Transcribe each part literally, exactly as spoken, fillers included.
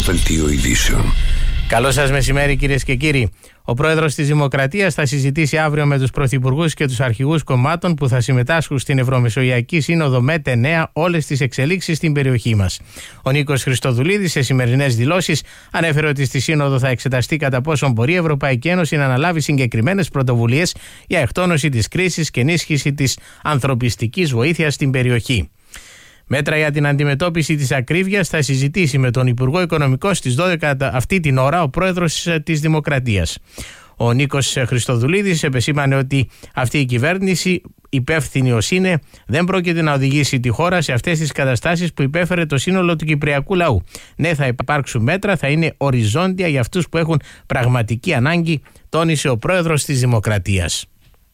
Δελτίο ειδήσεων. Καλό σας μεσημέρι, κυρίες και κύριοι. Ο πρόεδρος της Δημοκρατίας θα συζητήσει αύριο με τους πρωθυπουργούς και τους αρχηγούς κομμάτων που θα συμμετάσχουν στην Ευρωμεσογειακή Σύνοδο ΜΕΤ εννέα όλες τις εξελίξεις στην περιοχή μας. Ο Νίκος Χριστοδουλίδης σε σημερινές δηλώσεις ανέφερε ότι στη Σύνοδο θα εξεταστεί κατά πόσον μπορεί η Ευρωπαϊκή Ένωση να αναλάβει συγκεκριμένες πρωτοβουλίες για εκτόνωση της κρίσης και ενίσχυση της ανθρωπιστικής βοήθειας στην περιοχή. Μέτρα για την αντιμετώπιση της ακρίβειας θα συζητήσει με τον Υπουργό Οικονομικών στις δώδεκα αυτή την ώρα ο πρόεδρος της Δημοκρατίας. Ο Νίκος Χριστοδουλίδης επεσήμανε ότι αυτή η κυβέρνηση, υπεύθυνη ως είναι, δεν πρόκειται να οδηγήσει τη χώρα σε αυτές τις καταστάσεις που υπέφερε το σύνολο του κυπριακού λαού. Ναι, θα υπάρξουν μέτρα, θα είναι οριζόντια για αυτούς που έχουν πραγματική ανάγκη, τόνισε ο πρόεδρος της Δημοκρατίας.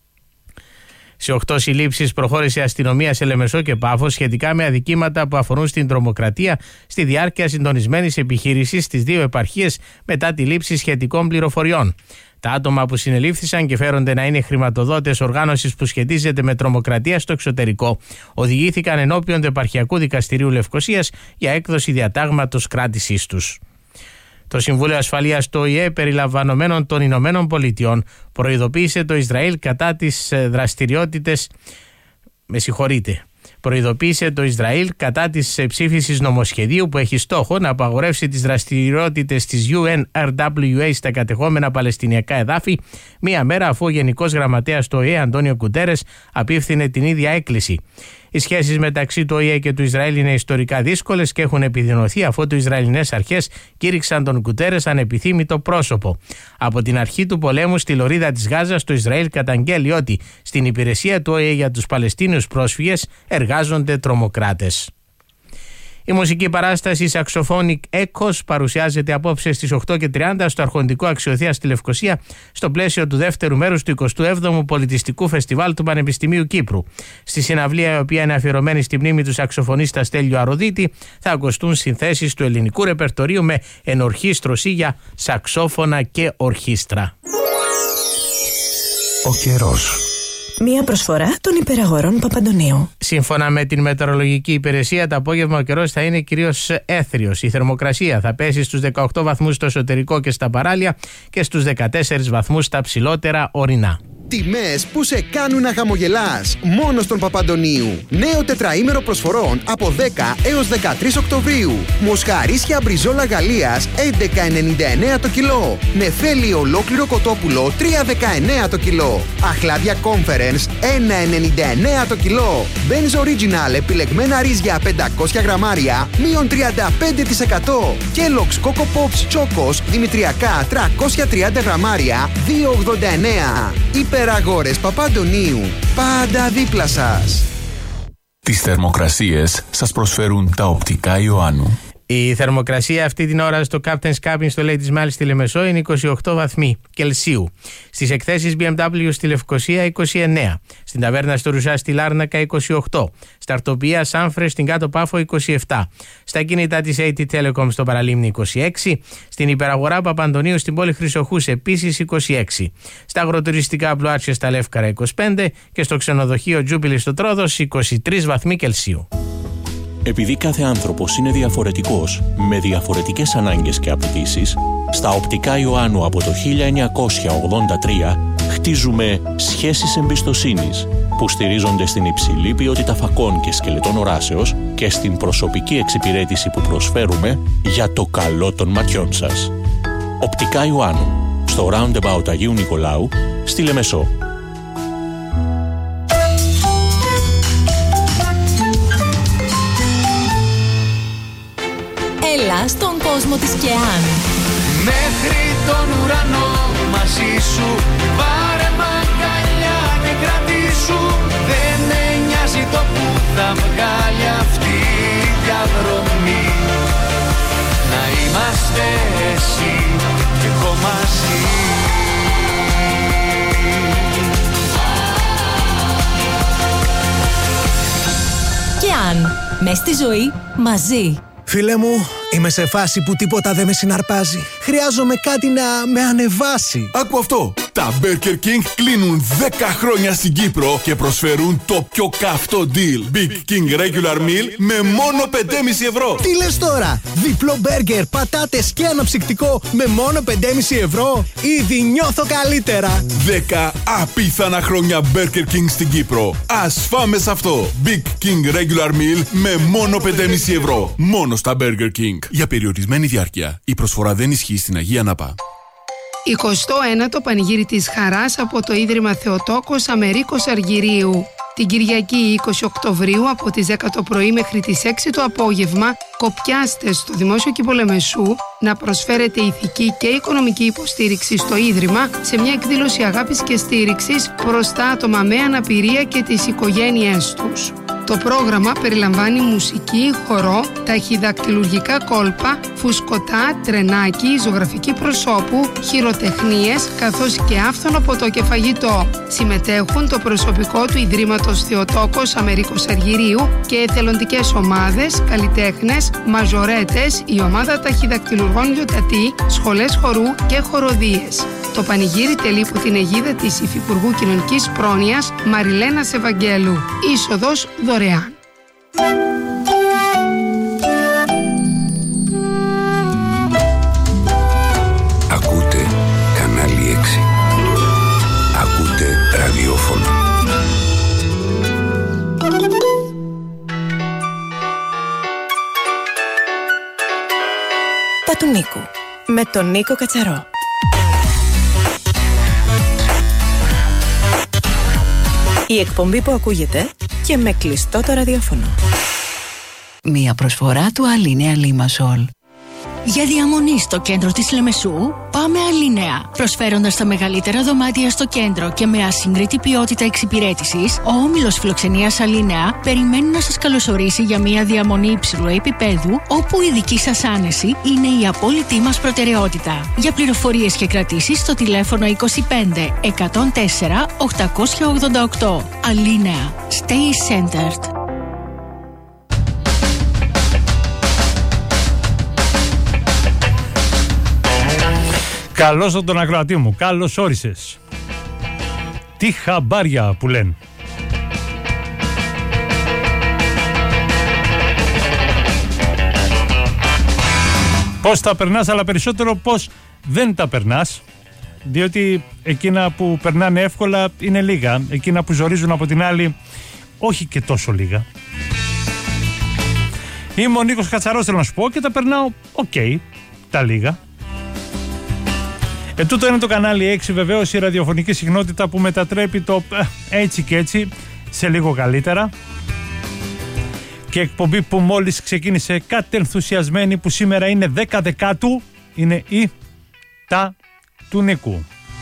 Σε οκτώ συλλήψεις προχώρησε η αστυνομία σε Λεμεσό και Πάφο σχετικά με αδικήματα που αφορούν στην τρομοκρατία στη διάρκεια συντονισμένης επιχείρησης στις δύο επαρχίες μετά τη λήψη σχετικών πληροφοριών. Τα άτομα που συνελήφθησαν και φέρονται να είναι χρηματοδότες οργάνωσης που σχετίζεται με τρομοκρατία στο εξωτερικό οδηγήθηκαν ενώπιον του Επαρχιακού Δικαστηρίου Λευκωσίας για έκδοση διατάγματος κράτησής τους. Το Συμβούλιο Ασφαλείας του Ο Η Ε, περιλαμβανομένων των Ηνωμένων Πολιτειών, προειδοποίησε το Ισραήλ κατά τις δραστηριότητες. Με συγχωρείτε. Προειδοποίησε το Ισραήλ κατά της ψήφισης νομοσχεδίου που έχει στόχο να απαγορεύσει τις δραστηριότητες της γιου εν αρ ντάμπλιου έι στα κατεχόμενα παλαιστινιακά εδάφη, μία μέρα αφού ο Γενικός Γραμματέας του Ο Η Ε, Αντώνιο Κουτέρες, απίφθινε την ίδια έκκληση. Οι σχέσεις μεταξύ του Ο Η Ε και του Ισραήλ είναι ιστορικά δύσκολες και έχουν επιδεινωθεί αφού οι Ισραηλινές αρχές κήρυξαν τον Κουτέρες ανεπιθύμητο πρόσωπο. Από την αρχή του πολέμου στη λωρίδα της Γάζας, το Ισραήλ καταγγέλει ότι στην υπηρεσία του Ο Η Ε για τους Παλαιστίνιους πρόσφυγες εργάζονται τρομοκράτες. Η μουσική παράσταση Saxophonic Echoes παρουσιάζεται απόψε στις οκτώ και τριάντα στο Αρχοντικό Αξιοθέα στη Λευκωσία στο πλαίσιο του δεύτερου μέρους του εικοστού έβδομου Πολιτιστικού Φεστιβάλ του Πανεπιστημίου Κύπρου. Στη συναυλία, η οποία είναι αφιερωμένη στη μνήμη του σαξοφωνίστα Στέλιου Αροδίτη, θα ακουστούν συνθέσεις του ελληνικού ρεπερτορίου με ενορχήστρωση για σαξόφωνα και ορχήστρα. Ο καιρός. Μία προσφορά των υπεραγορών Παπαντονίου. Σύμφωνα με την μετεωρολογική υπηρεσία, το απόγευμα ο καιρός θα είναι κυρίως έθριος. Η θερμοκρασία θα πέσει στους δεκαοκτώ βαθμούς στο εσωτερικό και στα παράλια και στους δεκατέσσερις βαθμούς στα ψηλότερα ορεινά. Τιμές που σε κάνουν να χαμογελάς. Μόνο στον Παπαντονίου. Νέο τετραήμερο προσφορών από δέκα έως δεκατρείς Οκτωβρίου. Μοσχαρίσια μπριζόλα Γαλλίας έντεκα ενενήντα εννέα το κιλό. Νεφέλι ολόκληρο κοτόπουλο τρία δεκαεννέα το κιλό. Αχλάδια Conference ένα ενενήντα εννέα το κιλό. Benz Original επιλεγμένα ρύζια πεντακόσια γραμμάρια μείον τριάντα πέντε τοις εκατό. Kellogg's Coco Pops Chocos δημητριακά τριακόσια τριάντα γραμμάρια δύο ογδόντα εννέα. Υπεραγόρες Παπαντονίου. Πάντα δίπλα σας. Τις θερμοκρασίες σας προσφέρουν τα οπτικά Ιωάννου. Η θερμοκρασία αυτή την ώρα στο Captain's Cabin στο Ladies Mall στη Λεμεσό είναι είκοσι οκτώ βαθμοί Κελσίου. Στις εκθέσεις μπι εμ ντάμπλιου στη Λευκωσία είκοσι εννέα. Στην ταβέρνα στο Ρουσά στη Λάρνακα είκοσι οκτώ. Στα Αρτοπία Σάμφρε στην Κάτω Πάφο είκοσι επτά. Στα κινητά της έι τι Telecom στο Παραλίμνη είκοσι έξι. Στην υπεραγορά Παπαντονίου στην πόλη Χρυσοχούς επίσης είκοσι έξι. Στα αγροτουριστικά Μπλουάτσια στα Λεύκαρα είκοσι πέντε. Και στο ξενοδοχείο Τζούπιλη στο Τρόδος είκοσι τρεις βαθμοί Κελσίου. Επειδή κάθε άνθρωπος είναι διαφορετικός, με διαφορετικές ανάγκες και απαιτήσεις, στα οπτικά Ιωάννου από το χίλια εννιακόσια ογδόντα τρία χτίζουμε σχέσεις εμπιστοσύνης που στηρίζονται στην υψηλή ποιότητα φακών και σκελετών οράσεως και στην προσωπική εξυπηρέτηση που προσφέρουμε για το καλό των ματιών σας. Οπτικά Ιωάννου, στο Roundabout Αγίου Νικολάου, στη Λεμεσό. Έλα στον κόσμο της ΚΕΑΝ. Μέχρι τον ουρανό μαζί σου, πάρε μ' αγκαλιά και κρατήσου. Δεν με νοιάζει το που θα βγάλει αυτή η διαδρομή. Να είμαστε εσύ και εγώ μαζί. ΚΕΑΝ. Μες στη ζωή μαζί. Φίλε μου, Είμαι σε φάση που τίποτα δεν με συναρπάζει. Χρειάζομαι κάτι να με ανεβάσει. Άκου αυτό. Τα Burger King κλείνουν δέκα χρόνια στην Κύπρο και προσφέρουν το πιο καυτό deal. Big King Regular Meal με μόνο πέντε κόμμα πέντε ευρώ. Τι λες τώρα? Διπλό μπέργκερ, πατάτες και αναψυκτικό με μόνο πέντε κόμμα πέντε ευρώ? Ήδη νιώθω καλύτερα. δέκα απίθανα χρόνια Burger King στην Κύπρο. Ας φάμε σε αυτό. Big King Regular Meal με μόνο πέντε κόμμα πέντε ευρώ. Μόνο στα Burger King. Για περιορισμένη διάρκεια. Η προσφορά δεν ισχύει στην Αγία Ναπά. εικοστό ένατο Πανηγύρι της Χαράς από το Ίδρυμα Θεοτόκος Αμερίκος Αργυρίου. Την Κυριακή είκοσι Οκτωβρίου από τις δέκα το πρωί μέχρι τις έξι το απόγευμα κοπιάστε στο Δημόσιο Κήπο Λεμεσού να προσφέρετε ηθική και οικονομική υποστήριξη στο Ίδρυμα σε μια εκδήλωση αγάπης και στήριξης προς τα άτομα με αναπηρία και τις οικογένειές τους. Το πρόγραμμα περιλαμβάνει μουσική, χορό, ταχυδακτυλουργικά κόλπα, φουσκωτά, τρενάκι, ζωγραφική προσώπου, χειροτεχνίες, καθώς και άφθονο ποτό και φαγητό. Συμμετέχουν το προσωπικό του Ιδρύματος Θεοτόκος Αμερίκος Αργυρίου και εθελοντικές ομάδες, καλλιτέχνες, μαζορέτες, η ομάδα ταχυδακτυλουργών Λιωτατή, σχολές χορού και χοροδίες. Το πανηγύρι τελεί υπό την αιγίδα της Υφυπουργού Κοινωνικής Πρόνοιας Μαριλένας Ευαγγέλου. Είσοδος δωρεάν. Ακούτε κανάλι έξι. Ακούτε ραδιόφωνο. Τα του Νίκου με τον Νίκο Κατσαρό. Η εκπομπή που ακούγεται και με κλειστό το ραδιόφωνο. Μία προσφορά του Αλίνεα Λίμασολ. Για διαμονή στο κέντρο της Λεμεσού, πάμε Αλίνεα. Προσφέροντας τα μεγαλύτερα δωμάτια στο κέντρο και με ασύγκριτη ποιότητα εξυπηρέτησης, ο όμιλος φιλοξενίας Αλίνεα περιμένει να σας καλωσορίσει για μια διαμονή υψηλού επίπεδου, όπου η δική σας άνεση είναι η απόλυτη μας προτεραιότητα. Για πληροφορίες και κρατήσεις στο τηλέφωνο είκοσι πέντε εκατόν τέσσερα οκτακόσια ογδόντα οκτώ. Αλίνεα. Stay centered. Καλώς τον ακροατή μου, καλώς όρισες. Τι χαμπάρια που λένε. Πώς τα περνάς, αλλά περισσότερο πώς δεν τα περνάς. Διότι εκείνα που περνάνε εύκολα είναι λίγα. Εκείνα που ζορίζουν από την άλλη όχι και τόσο λίγα. Είμαι ο Νίκος Κατσαρός, θέλω να σου πω, και τα περνάω οκ, okay, τα λίγα. Ε, τούτο είναι το κανάλι έξι, βεβαίως η ραδιοφωνική συχνότητα που μετατρέπει το ε, έτσι και έτσι σε λίγο καλύτερα. Και εκπομπή που μόλις ξεκίνησε κατενθουσιασμένη, που σήμερα είναι δέκα Δεκάτου, είναι η Τα του Νίκου.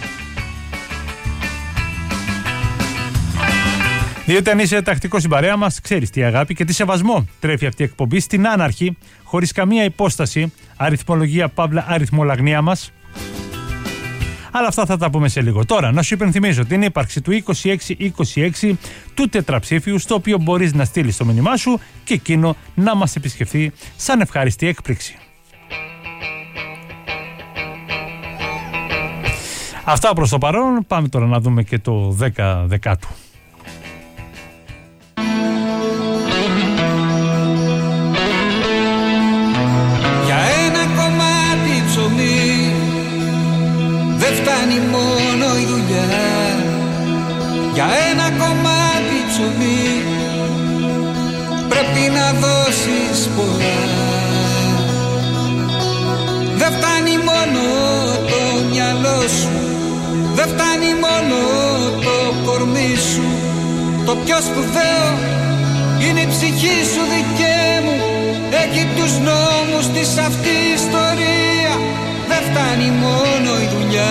Διότι αν είσαι τακτικός στην παρέα μας, ξέρεις τι αγάπη και τι σεβασμό τρέφει αυτή η εκπομπή στην άναρχη, χωρίς καμία υπόσταση, αριθμολογία παύλα αριθμολαγνία μας. Αλλά αυτά θα τα πούμε σε λίγο. Τώρα, να σου υπενθυμίζω την ύπαρξη του είκοσι έξι είκοσι έξι του τετραψήφιου, στο οποίο μπορείς να στείλεις το μήνυμά σου και εκείνο να μας επισκεφθεί σαν ευχάριστη έκπληξη. Αυτά προς το παρόν. Πάμε τώρα να δούμε και το δέκα Δεκάτου. Για ένα κομμάτι ψωμί δεν φτάνει μόνο η δουλειά. Για ένα κομμάτι ψωμί πρέπει να δώσεις πολλά. Δεν φτάνει μόνο το μυαλό σου, δεν φτάνει μόνο το κορμί σου. Το πιο σπουδαίο είναι η ψυχή σου, δικέ μου. Έχει τους νόμους της αυτή η ιστορία. Δεν φτάνει μόνο η δουλειά.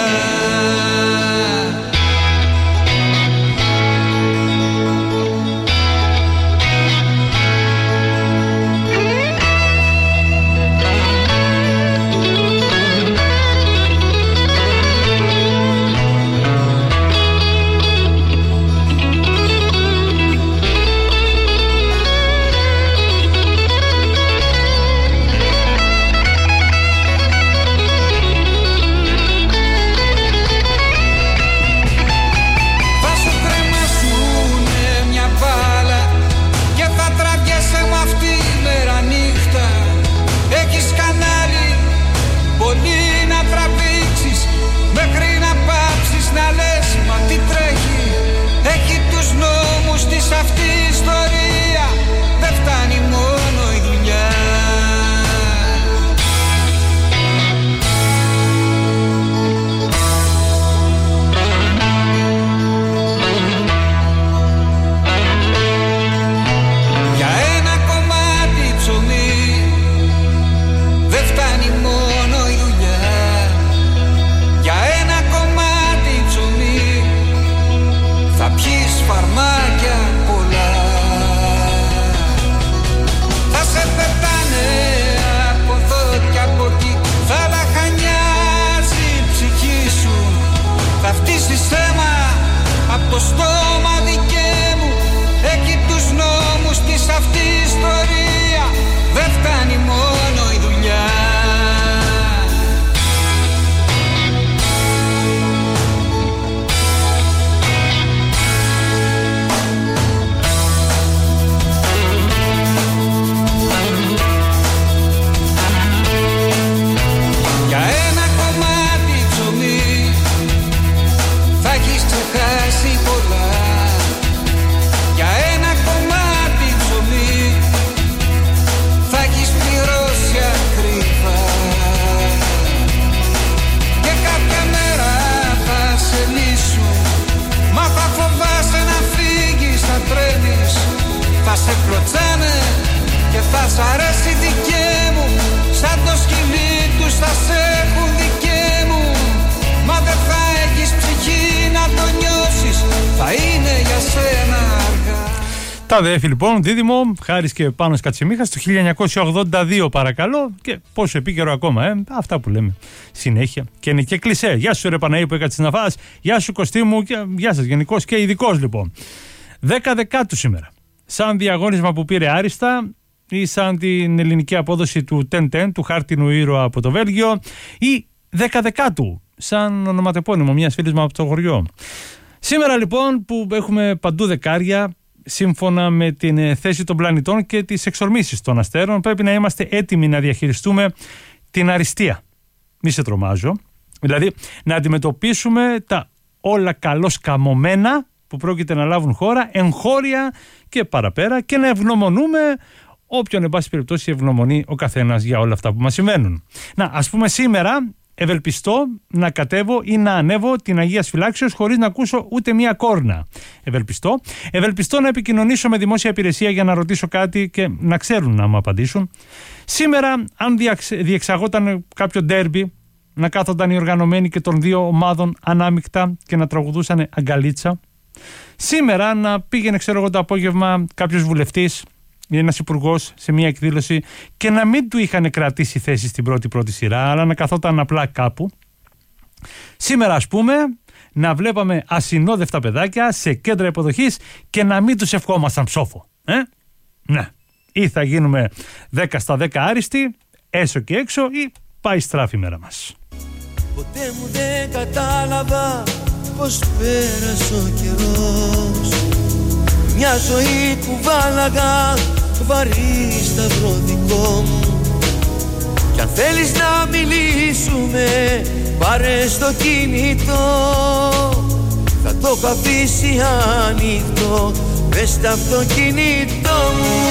Τα αδέφη λοιπόν, δίδυμο, Χάρης και Πάνος Κατσιμίχας το χίλια εννιακόσια ογδόντα δύο παρακαλώ, και πόσο επίκαιρο ακόμα, ε, αυτά που λέμε συνέχεια. Και είναι και κλισέ. Γεια σου ρε Παναή που έκατσε να φας, γεια σου Κωστή μου, και γεια σας γενικώς και ειδικός λοιπόν. δέκα Δεκάτου σήμερα, σαν διαγώνισμα που πήρε άριστα ή σαν την ελληνική απόδοση του Τεν Τεν, του χάρτινου ήρωα από το Βέλγιο, ή δέκα Δεκάτου, σαν ονοματεπώνυμο μιας φίλης μου από το χωριό. Σήμερα λοιπόν που έχουμε παντού δεκάρια, σύμφωνα με την θέση των πλανητών και τις εξορμήσεις των αστέρων, πρέπει να είμαστε έτοιμοι να διαχειριστούμε την αριστεία. Μη σε τρομάζω. Δηλαδή να αντιμετωπίσουμε τα όλα καλώς καμωμένα που πρόκειται να λάβουν χώρα εγχώρια και παραπέρα, και να ευγνωμονούμε όποιον εν πάση περιπτώσει ευγνωμονεί ο καθένας για όλα αυτά που μας συμβαίνουν. Να, ας πούμε σήμερα ευελπιστώ να κατέβω ή να ανέβω την Αγίας Φυλάξεως χωρίς να ακούσω ούτε μία κόρνα. Ευελπιστώ. Ευελπιστώ να επικοινωνήσω με δημόσια υπηρεσία για να ρωτήσω κάτι και να ξέρουν να μου απαντήσουν. Σήμερα, αν διεξαγόταν κάποιο ντέρμπι, να κάθονταν οι οργανωμένοι και των δύο ομάδων ανάμεικτα και να τραγουδούσαν αγκαλίτσα. Σήμερα να πήγαινε, ξέρω εγώ, το απόγευμα κάποιος βουλευτής ή ένας υπουργός σε μια εκδήλωση και να μην του είχαν κρατήσει θέση στην πρώτη πρώτη σειρά, αλλά να καθόταν απλά κάπου. Σήμερα, ας πούμε, να βλέπαμε ασυνόδευτα παιδάκια σε κέντρα υποδοχής και να μην τους ευχόμασταν ψόφο. Ε? Ναι. Ή θα γίνουμε δέκα στα δέκα άριστοι, έσω και έξω, ή πάει στράφη η μέρα μας. Ποτέ μου δεν κατάλαβα πως πέρασε ο καιρός. Μια ζωή κουβάλαγα βαρύ σταυρό δικό μου. Κι αν θέλεις να μιλήσουμε, πάρε στο κινητό. Θα το έχω αφήσει ανοιχτό μες στο αυτοκίνητό μου.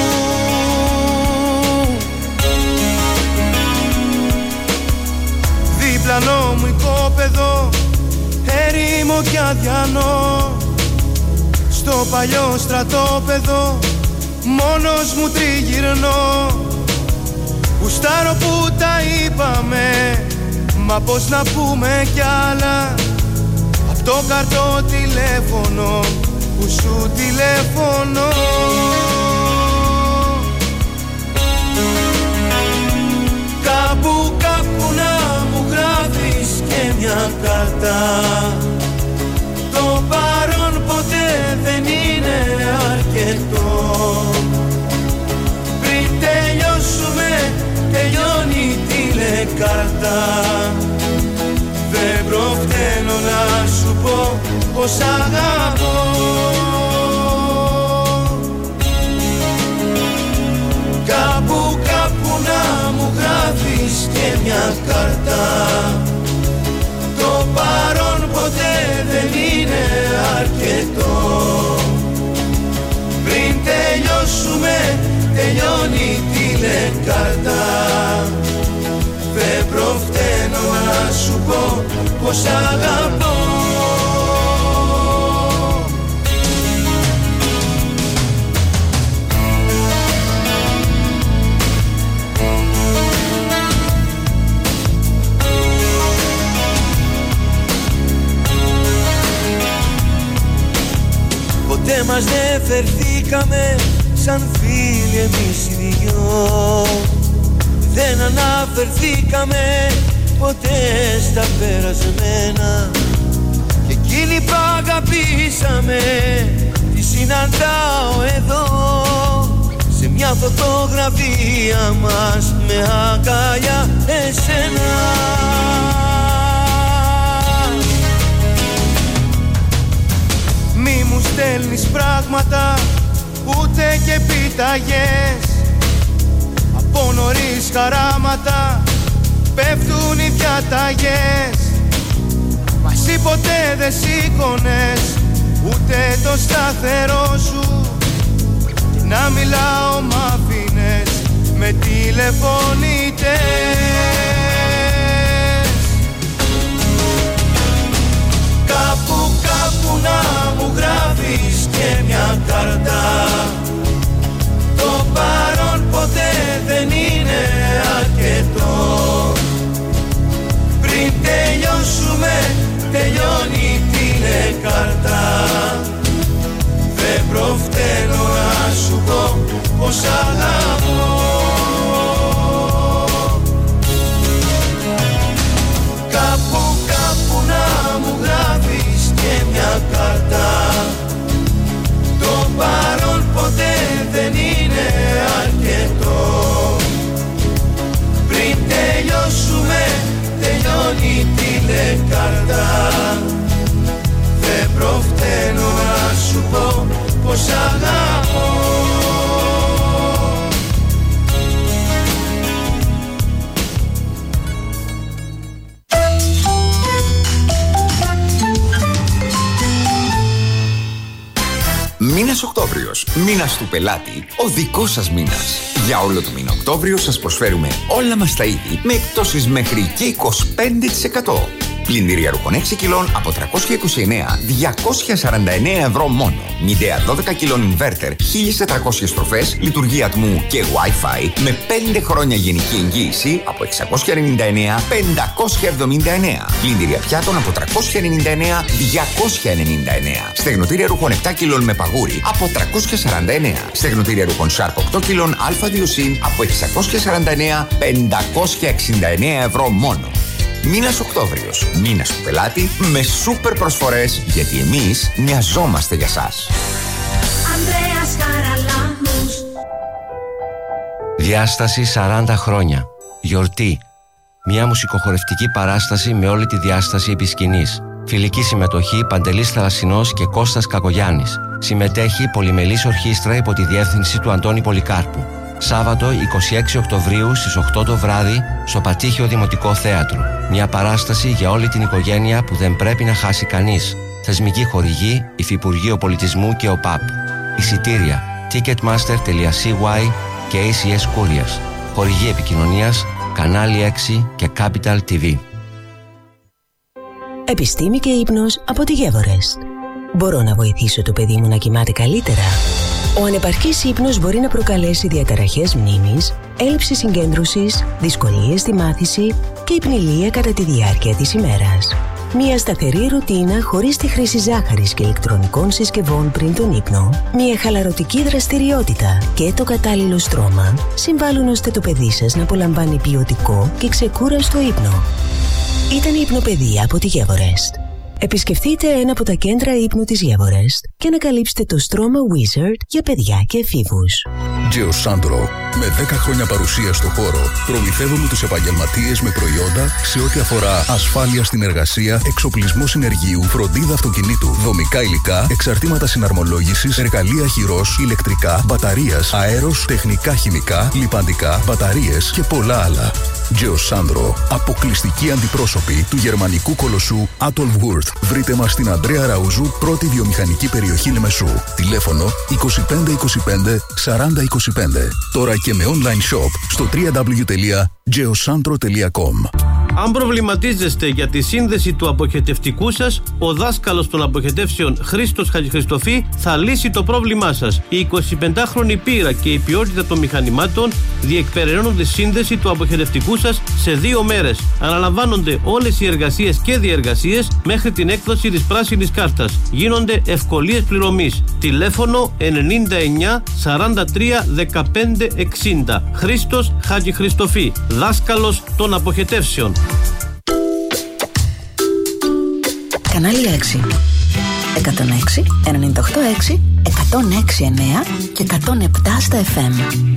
Διπλανό μου οικόπεδο, έρημο κι αδιανό. Στο παλιό στρατόπεδο μόνος μου τριγυρνώ. Γουστάρω που τα είπαμε, μα πώς να πούμε κι άλλα. Απ' το καρτό τηλέφωνο που σου τηλέφωνω. Κάπου κάπου να μου γράφεις και μια κάρτα. Το παρόν ποτέ δεν είναι αρκετό. Πριν τελειώσουμε, τελειώνει η τηλεκάρτα. Δεν προφταίνω να σου πω πως αγαπώ. Κάπου κάπου να μου γράφεις και μια κάρτα. Το παρόν ποτέ δεν είναι αρκετό. Πριν τελειώσουμε, τελειώνει η τηλεκάρτα. Δεν προφταίνω να σου πω πως αγαπώ. Ποτέ μας δεν φερθήκαμε σαν φίλοι εμείς οι δυο. Δεν αναφερθήκαμε ποτέ στα περασμένα. Και εκείνη που αγαπήσαμε τη συναντάω εδώ. Σε μια φωτογραφία μας με αγκαλιά εσένα. Μη μου στέλνεις πράγματα, ούτε και πιταγές. Από νωρίς χαράματα πέφτουν οι διαταγές. Μαζί ποτέ δεν σήκωνες ούτε το σταθερό σου. Και να μιλάω μ' αφήνες με τηλεφωνητές. Κάπου κάπου να μου γράφεις και μια κάρτα. Το παρόν ποτέ δεν είναι αρκετό. Πριν τελειώσουμε, τελειώνει η τηλεκάρτα. Δεν προφταίνω να σου πω πως αγαπώ. Κάπου κάπου να μου γράφεις και μια κάρτα. Το παρόν ποτέ δεν είναι αρκετό. Πριν τελειώσουμε τελειώνει τηλεκάρτα. Δεν προφταίνω να σου πω πως αγαπώ. Μήνας Οκτώβριος, μήνας του πελάτη, ο δικός σας μήνας. Για όλο το μήνα Οκτώβριο σας προσφέρουμε όλα μας τα είδη με εκπτώσεις μέχρι και είκοσι πέντε τοις εκατό. Πλυντήρια ρούχων έξι κιλών από τριακόσια είκοσι εννέα, διακόσια σαράντα εννέα ευρώ μόνο. Midea δώδεκα κιλών inverter, χίλιες τετρακόσιες στροφές, λειτουργία ατμού και Wi-Fi με πέντε χρόνια γενική εγγύηση από εξακόσια ενενήντα εννέα, πεντακόσια εβδομήντα εννέα. Πλυντήρια πιάτων από τριακόσια ενενήντα εννέα, διακόσια ενενήντα εννέα. Στεγνοτήρια ρούχων επτά κιλών με παγούρι από τριακόσια σαράντα εννέα. Στεγνοτήρια ρούχων Sharp οκτώ κιλών Α δύο συν από εξακόσια σαράντα εννέα, πεντακόσια εξήντα εννέα ευρώ μόνο. Μήνας Οκτώβριος, μήνας του πελάτη με σούπερ προσφορές, γιατί εμείς νοιαζόμαστε για σας. Ανδρέας Χαραλάμπους. Διάσταση σαράντα χρόνια. Γιορτή. Μια μουσικοχορευτική παράσταση με όλη τη διάσταση επί σκηνής. Φιλική συμμετοχή Παντελής Θαλασσινός και Κώστας Κακογιάννης. Συμμετέχει πολυμελής ορχήστρα υπό τη διεύθυνση του Αντώνη Πολυκάρπου. Σάββατο εικοστή έκτη Οκτωβρίου στις οκτώ το βράδυ στο Πατήχιο Δημοτικό Θέατρο. Μια παράσταση για όλη την οικογένεια που δεν πρέπει να χάσει κανείς. Θεσμική χορηγή Υφυπουργείο Πολιτισμού και ΟΠΑΠ. Εισιτήρια ticketmaster τελεία σι γουάι και έι σι ες Couriers. Χορηγή επικοινωνίας Κανάλι έξι και Capital τι βι. Επιστήμη και ύπνος από τη Γεύορεστ. Μπορώ να βοηθήσω το παιδί μου να κοιμάται καλύτερα? Ο ανεπαρκής ύπνος μπορεί να προκαλέσει διαταραχές μνήμης, έλλειψη συγκέντρωσης, δυσκολίες στη μάθηση και υπνηλία κατά τη διάρκεια της ημέρας. Μια σταθερή ρουτίνα χωρίς τη χρήση ζάχαρης και ηλεκτρονικών συσκευών πριν τον ύπνο, μια χαλαρωτική δραστηριότητα και το κατάλληλο στρώμα συμβάλλουν ώστε το παιδί σας να απολαμβάνει ποιοτικό και ξεκούραστο ύπνο. Ήταν η Υπνοπαιδεία από τη Γεύορεστ. Επισκεφτείτε ένα από τα κέντρα ύπνου της Γεύορεστ και ανακαλύψτε το στρώμα Wizard για παιδιά και εφήβους. Geosandro, με δέκα χρόνια παρουσία στο χώρο, προμηθεύουμε τους επαγγελματίες με προϊόντα σε ό,τι αφορά ασφάλεια στην εργασία, εξοπλισμό συνεργείου, φροντίδα αυτοκινήτου, δομικά υλικά, εξαρτήματα συναρμολόγησης, εργαλεία χειρός, ηλεκτρικά, μπαταρίας, αέρος, τεχνικά χημικά, λιπαντικά, μπαταρίες και πολλά άλλα. Geosandro, αποκλειστικοί αντιπρόσωποι του γερμανικού κολοσσού Adolf Wurth. Βρείτε μας στην Ανδρέα Ραούζου, πρώτη βιομηχανική περιοχή Λεμεσού. Τηλέφωνο είκοσι πέντε είκοσι πέντε σαράντα είκοσι πέντε. Τώρα και με online shop στο double-u double-u double-u τελεία geosandro τελεία com. Αν προβληματίζεστε για τη σύνδεση του αποχετευτικού σας, ο δάσκαλος των αποχετεύσεων Χρήστος Χατζηχριστοφή θα λύσει το πρόβλημά σας. Η εικοσιπεντάχρονη πείρα και η ποιότητα των μηχανημάτων διεκπεραιώνουν τη σύνδεση του αποχετευτικού σας σε δύο μέρες. Αναλαμβάνονται όλες οι εργασίες και διεργασίες μέχρι την έκδοση της πράσινης κάρτας. Γίνονται ευκολίες πληρωμής. Τηλέφωνο ενενήντα εννέα σαράντα τρία δεκαπέντε εξήντα. Χρήστος Χατζηχριστοφή, δάσκαλος των αποχετεύσεων. Κανάλι έξι. εκατόν έξι, ενενήντα οκτώ έξι, εκατόν έξι εννέα και εκατόν επτά στα εφ εμ.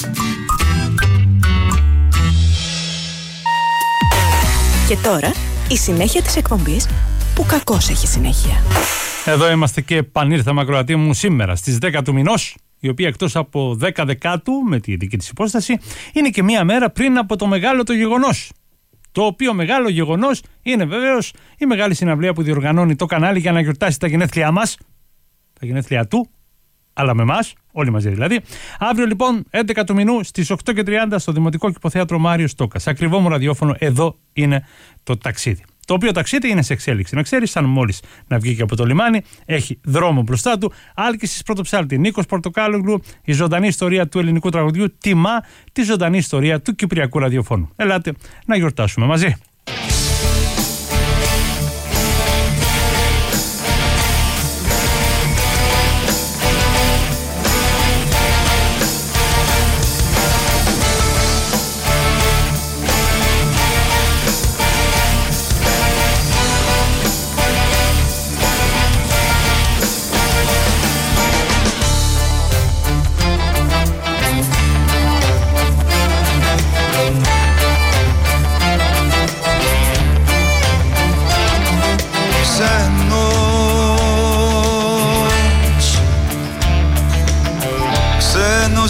Και τώρα η συνέχεια της εκπομπής που κακώς έχει συνέχεια. Εδώ είμαστε και επανήλθαμε, ακροατή μου, σήμερα στις δέκα του μηνός, η οποία εκτός από δέκα δεκάτου με τη δική της υπόσταση είναι και μία μέρα πριν από το μεγάλο το γεγονός. Το οποίο μεγάλο γεγονός είναι βεβαίως η μεγάλη συναυλία που διοργανώνει το κανάλι για να γιορτάσει τα γενέθλιά μας, τα γενέθλιά του, αλλά με εμάς, όλοι μαζί δηλαδή. Αύριο λοιπόν, έντεκα του μηνού στις οκτώ και τριάντα στο Δημοτικό Κηποθέατρο Μάριος Στόκας. Ακριβό μου ραδιόφωνο, εδώ είναι το ταξίδι. Το οποίο ταξίδι είναι σε εξέλιξη. Να ξέρεις, σαν μόλις να βγει και από το λιμάνι, έχει δρόμο μπροστά του. Άλκησης Πρωτοψάλτη, Νίκος Πορτοκάλογλου, η ζωντανή ιστορία του ελληνικού τραγουδιού τιμά τη ζωντανή ιστορία του κυπριακού ραδιοφώνου. Ελάτε να γιορτάσουμε μαζί.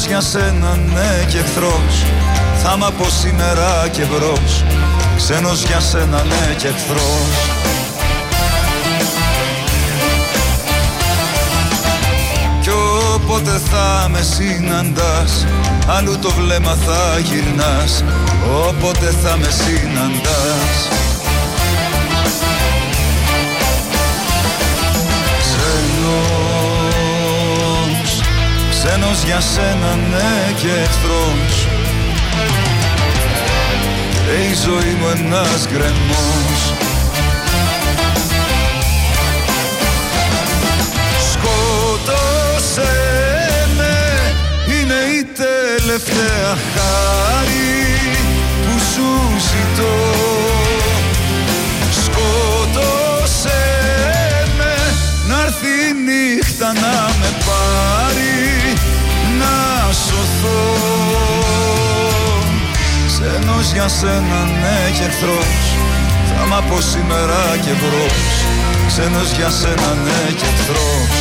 Ξένος για σένα ναι και εχθρός, θα είμαι από σήμερα και μπρος. Ξένος για σένα ναι και εχθρός. Κι όποτε θα με συναντάς, αλλού το βλέμμα θα γυρνάς. Όποτε θα με συναντάς. Ξένος, ξένος για σένα ναι και εχθρός. Και η ζωή μου ένας γκρεμός. Σκότωσέ με, είναι η τελευταία χάρη που σου ζητώ. Σκότωσέ με, να'ρθεί η νύχτα να με πάρει, να σωθώ. Ξένος για σένα ναι και εχθρός, θα είμαι από σήμερα και μπρος. Ξένος για σένα ναι και εχθρός.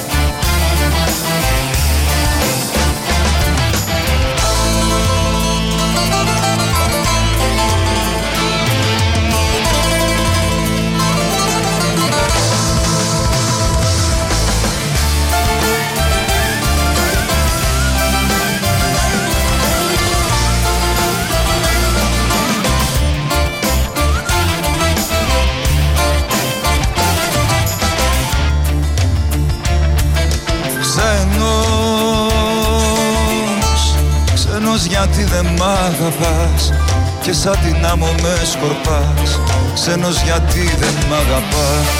Γιατί δεν μ' αγαπάς και σαν την άμμο με σκορπάς. Ξένος γιατί δεν μ' αγαπάς.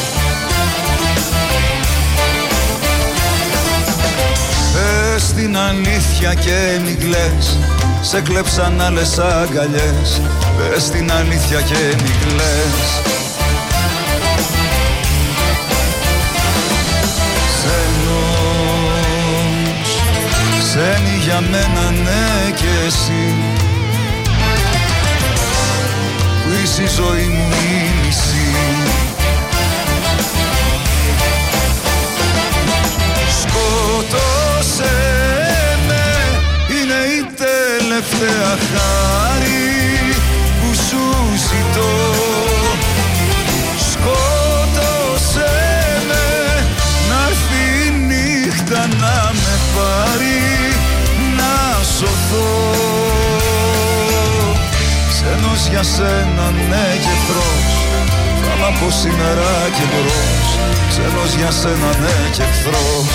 Πες την αλήθεια και μη κλαις, σε κλέψαν άλλες αγκαλιές. Πες την αλήθεια και μη κλαις. Ξένη για μένα ναι και εσύ, που είσαι η ζωή μου η μισή. Σκότωσέ με, είναι η τελευταία χάρη που σου ζητώ. Σκότωσέ με, να'ρθεί η νύχτα να με πάρει, να σωθώ. Ξένος για σένα ναι και εχθρός, θα είμαι από σήμερα και μπρος. Ξένος για σένα ναι και εχθρός.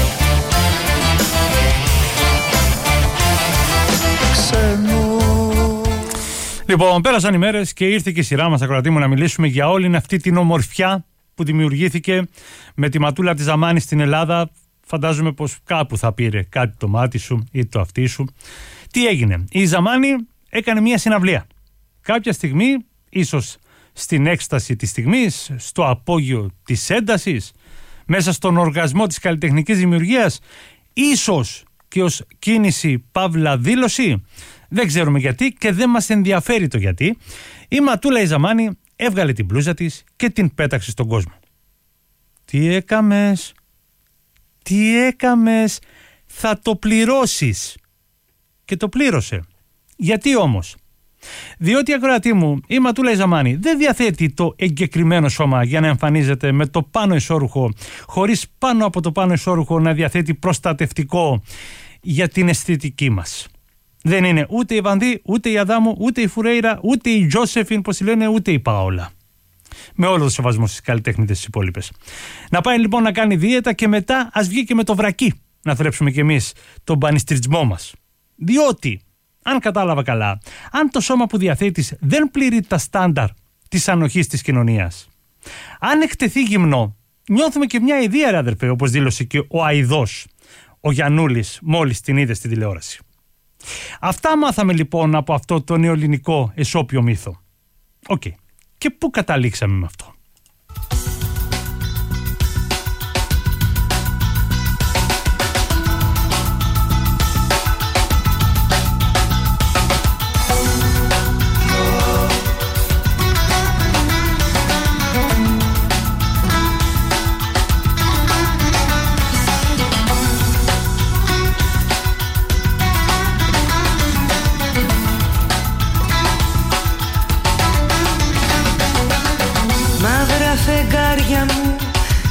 Ξένος. Λοιπόν, πέρασαν οι μέρες και ήρθε και η σειρά μας, ακροατή μου, να μιλήσουμε για όλη αυτή την ομορφιά που δημιουργήθηκε με τη Ματούλα τη Ζαμάνη στην Ελλάδα. Φαντάζομαι πως κάπου θα πήρε κάτι το μάτι σου ή το αυτί σου. Τι έγινε? Η Ζαμάνη έκανε μια συναυλία. Κάποια στιγμή, ίσως στην έκσταση της στιγμής, στο απόγειο της έντασης, μέσα στον οργασμό της καλλιτεχνικής δημιουργίας, ίσως και ως κίνηση παύλα δήλωση, δεν ξέρουμε γιατί και δεν μας ενδιαφέρει το γιατί, η Ματούλα η Ζαμάνη έβγαλε την μπλούζα της και την πέταξε στον κόσμο. Τι έκαμες? Τι έκαμες? Θα το πληρώσεις. Και το πλήρωσε. Γιατί όμως? Διότι, ακροατή μου, η Ματούλα η Ζαμάνη δεν διαθέτει το εγκεκριμένο σώμα για να εμφανίζεται με το πάνω εσώρουχο, χωρίς πάνω από το πάνω εσώρουχο να διαθέτει προστατευτικό για την αισθητική μας. Δεν είναι ούτε η Βανδί, ούτε η Αδάμου, ούτε η Φουρέιρα, ούτε η Τζόσεφιν, πως λένε, ούτε η Παόλα. Με όλο το σεβασμό στις καλλιτέχνητες τις υπόλοιπες. Να πάει λοιπόν να κάνει δίαιτα και μετά ας βγει και με το βρακί να θρέψουμε κι εμείς τον πανιστριτζμό μας. Διότι, αν κατάλαβα καλά, αν το σώμα που διαθέτεις δεν πληρεί τα στάνταρ της ανοχής της κοινωνίας, αν εκτεθεί γυμνό, νιώθουμε και μια ιδέα, ρε αδερφέ, όπως δήλωσε και ο Αηδός, ο Γιαννούλης, μόλις την είδε στη τηλεόραση. Αυτά μάθαμε λοιπόν από αυτό το νεοελληνικό εσώπιο μύθο. Οκ. Okay. Και πού καταλήξαμε με αυτό?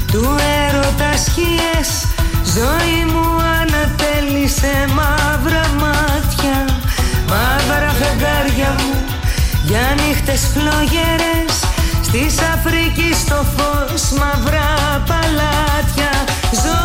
του έρωτα σκιές. Ζωή μου ανατέλει σε μαύρα μάτια, μαύρα φεγγάρια μου για νύχτες φλόγερες. Στις Αφρικής στο φως μαύρα παλάτια. Ζω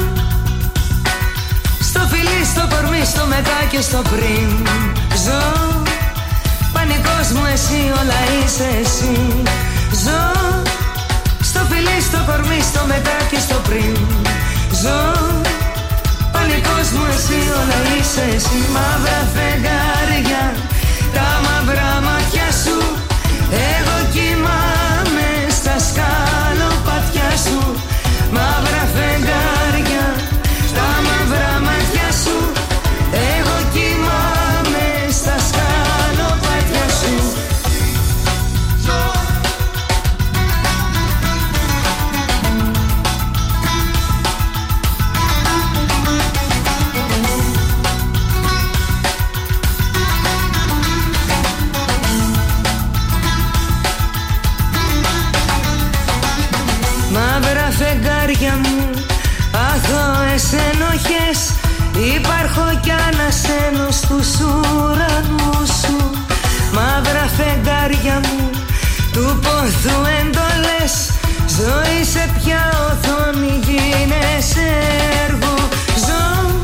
στο φιλί, στο κορμί, στο μετά και στο πριν. Ζω πανικός μου εσύ, όλα είσαι εσύ. Ζω στο φιλί, στο κορμί, στο μετά και στο πριν. Ζω πανικός μου εσύ, όλα είσαι εσύ. Μαύρα φεγγάρια, τα μαύρα μάτια σου. Εγώ κοιμάμαι στα σκαλοπάτια σου. Μαύρα φεγγάρια, τα μαύρα μάτια σου. Εγώ κοιμάμαι στα σκαλοπάτια σου. Μαύρα φεγγάρια μου, αθώες ενοχές. Υπάρχω κι ανασένω στους ουρανούς σου. Μαύρα φεγγάρια μου, του πόθου εντολές. Ζωή σε ποια οθόνη γίνεσαι έργο. Ζω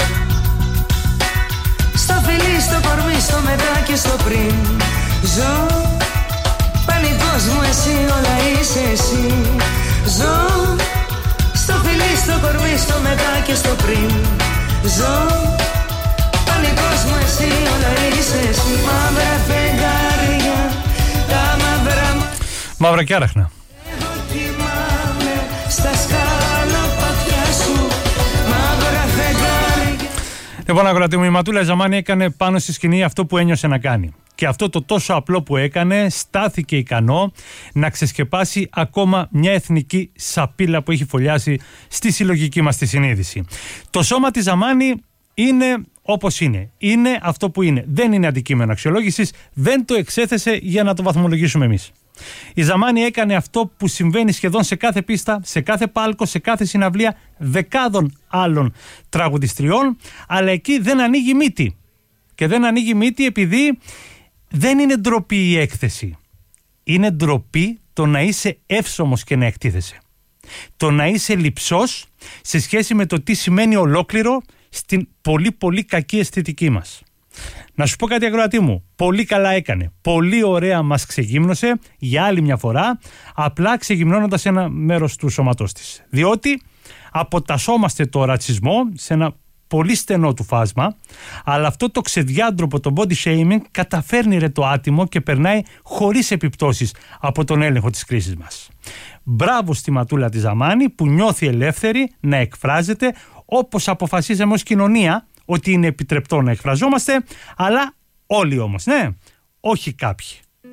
στο φιλί, στο κορμί, στο μετά και στο πριν. Ζω πανικός μου εσύ, όλα είσαι εσύ. Ζω στο φιλί, στο κορμί, στο μετά και στο πριν. Ζω πανικός μου εσύ, όλα είσαι εσύ. Μαύρα φεγγάρια, τα μαύρα. Μαύρα και άραχνα. Εγώ κοιμάμαι στα σκαλοπάτια σου. Μαύρα φεγγάρια. Λοιπόν, αγορατή μου, η Ματούλα Ζαμάνη έκανε πάνω στη σκηνή αυτό που ένιωσε να κάνει. Και αυτό το τόσο απλό που έκανε στάθηκε ικανό να ξεσκεπάσει ακόμα μια εθνική σαπίλα που έχει φωλιάσει στη συλλογική μας τη συνείδηση. Το σώμα της Ζαμάνη είναι όπως είναι. Είναι αυτό που είναι. Δεν είναι αντικείμενο αξιολόγησης, δεν το εξέθεσε για να το βαθμολογήσουμε εμείς. Η Ζαμάνη έκανε αυτό που συμβαίνει σχεδόν σε κάθε πίστα, σε κάθε πάλκο, σε κάθε συναυλία δεκάδων άλλων τραγουδιστριών, αλλά εκεί δεν ανοίγει μύτη. Και δεν ανοίγει μύτη επειδή δεν είναι ντροπή η έκθεση. Είναι ντροπή το να είσαι εύσωμος και να εκτίθεσαι. Το να είσαι λειψός σε σχέση με το τι σημαίνει ολόκληρο στην πολύ πολύ κακή αισθητική μας. Να σου πω κάτι, ακροατή μου, πολύ καλά έκανε. Πολύ ωραία μας ξεγύμνωσε για άλλη μια φορά, απλά ξεγυμνώνοντας ένα μέρος του σώματός της. Διότι αποτασσόμαστε το ρατσισμό σε ένα πολύ στενό του φάσμα, αλλά αυτό το ξεδιάντροπο, το body shaming, καταφέρνει ρε το άτιμο και περνάει χωρίς επιπτώσεις από τον έλεγχο της κρίσης μας. Μπράβο στη Ματούλα τη Ζαμάνη που νιώθει ελεύθερη να εκφράζεται όπως αποφασίζαμε ως κοινωνία ότι είναι επιτρεπτό να εκφραζόμαστε, αλλά όλοι όμως, ναι, όχι κάποιοι.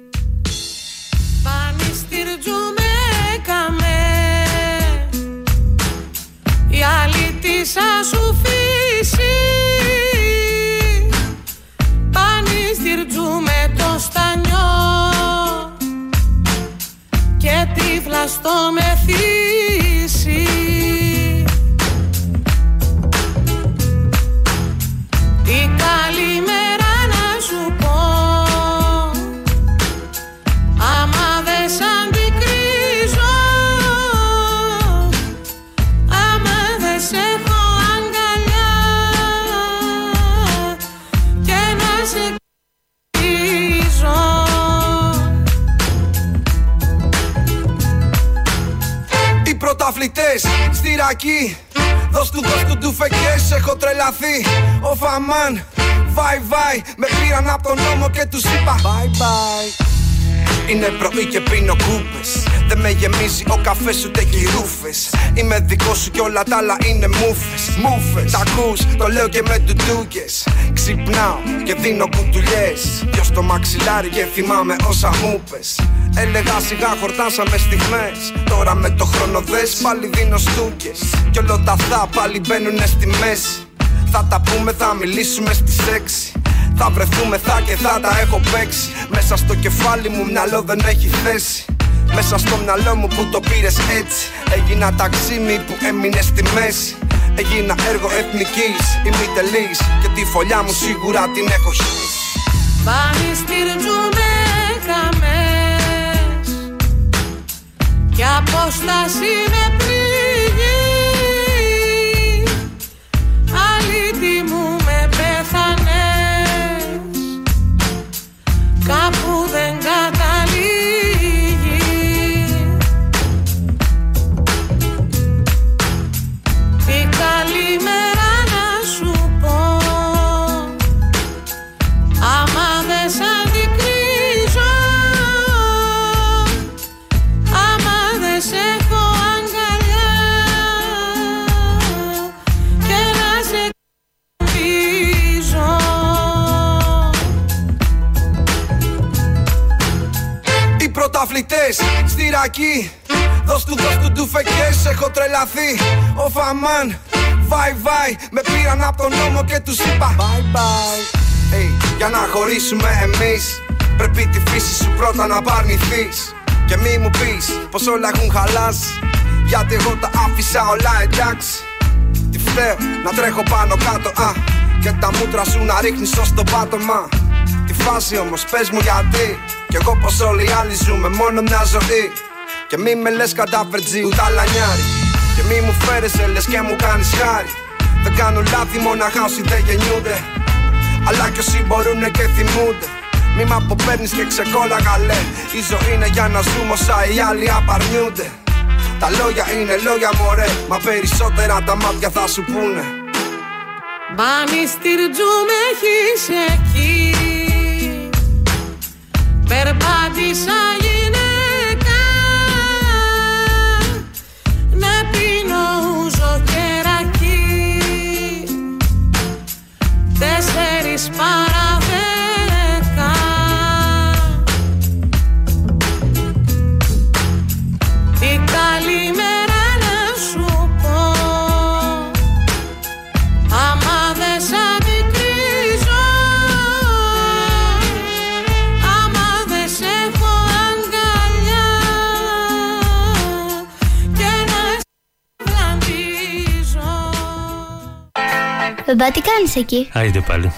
Η αλήτησα σου φύση πανιστηρτζούμε το στανιό και τύφλα στο μεθύσι. Τι καλημέρα να σου πω άμα δεν σ' αντικρίζω, άμα δεν σ' έχω αγκαλιά και να σε κρίζω. Οι πρωταθλητές στη Ρακή, δώσ' του, δώσ' του ντουφεκές, έχω τρελαθεί. Ο Φαμάν, βάι βάι, με πήραν από τον νόμο και τους είπα bye bye. Είναι πρωί και πίνω κούπες, δεν με γεμίζει ο καφές ούτε και οι ρούφες. Είμαι δικό σου κι όλα τα άλλα είναι μούφες. Μούφες, τ' ακούς, το λέω και με τουτούκες. Ξυπνάω και δίνω κουτουλιές, δυο στο μαξιλάρι και θυμάμαι όσα μου πες. Έλεγα σιγά χορτάσαμε στιγμές, τώρα με το χρόνο δες πάλι δίνω στούκες. Κι όλο τα θα πάλι μπαίνουνε στη μέση. Θα τα πούμε, θα μιλήσουμε στις έξι. Θα βρεθούμε θα και θα τα έχω παίξει. Μέσα στο κεφάλι μου μυαλό δεν έχει θέση. Μέσα στο μυαλό μου που το πήρες έτσι. Έγινα ταξίμι που έμεινε στη μέση. Έγινα έργο εθνικής, ημιτελής. Και τη φωλιά μου σίγουρα την έχω χύσει. Πανιστηρτζούμε καμές κι απόσταση με πληγή. Αλήτη μου με πέθανες, κάπου δεν καταλήγει. Τι καλημέρα να σου πω, άμα δεν σ' αντικρίζω, άμα δεν σ' έχω αγκαλιά και να σε πίσω. Οι πρωταθλητές στη ρακή, δώσ' του, δώσ' του ντουφεκές, έχω τρελαθεί. Ο Φαμάν, βάι βάι, με πήραν από τον νόμο και τους είπα bye bye. Hey, για να χωρίσουμε εμείς, πρέπει τη φύση σου πρώτα να παρνηθείς. Και μη μου πεις πως όλα έχουν χαλάσει, γιατί εγώ τα άφησα όλα εντάξει. Τι φταίω να τρέχω πάνω κάτω, α, και τα μούτρα σου να ρίχνεις ως το πάτωμα. Τη φάση όμως πες μου γιατί, κι εγώ πως όλοι οι άλλοι ζούμε μόνο μια ζωή. Και μη με λες κατάφερτζι ούτε αλανιάρι, και μη μου φέρεσαι λες και μου κάνεις χάρη. Δεν κάνουν λάθη μοναχά όσοι δεν γεννιούνται, αλλά κι όσοι μπορούνε και θυμούνται. Μη μ' αποπαίρνεις και ξεκόλαγα λέ, η ζωή είναι για να ζούμε όσα οι άλλοι απαρνιούνται. Τα λόγια είναι λόγια μωρέ, μα περισσότερα τα μάτια θα σου πούνε. Πανιστηρτζού με έχεις εκεί, περπάτησα γυναίκα, να πίνω ούζο και ρακί, τέσσερις παρά δέκα. Τι καλημέρα να σου πω, άμα δεν σ' αντικρίζω, άμα δεν σ' έχω αγκαλιά και να σ' βλαντίζω. Μπαμπά, τι κάνεις εκεί? Άιντε πάλι.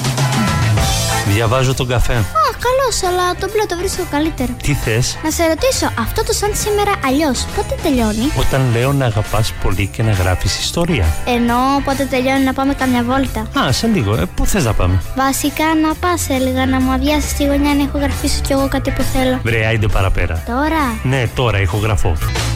Διαβάζω τον καφέ. Α, καλώς, αλλά το μπλε το βρίσκω καλύτερο. Τι θες? Να σε ρωτήσω, αυτό το σαν σήμερα αλλιώς, πότε τελειώνει? Όταν λέω να αγαπάς πολύ και να γράφεις ιστορία. Ενώ πότε τελειώνει να πάμε καμιά βόλτα. Α, σε λίγο. Ε, πού θες να πάμε? Βασικά να πας, έλεγα, να μου αδειάσεις τη γωνιά να ηχογραφήσω κι εγώ κάτι που θέλω. Βρε, άιντε παραπέρα. Τώρα? Ναι, τώρα ηχογραφώ.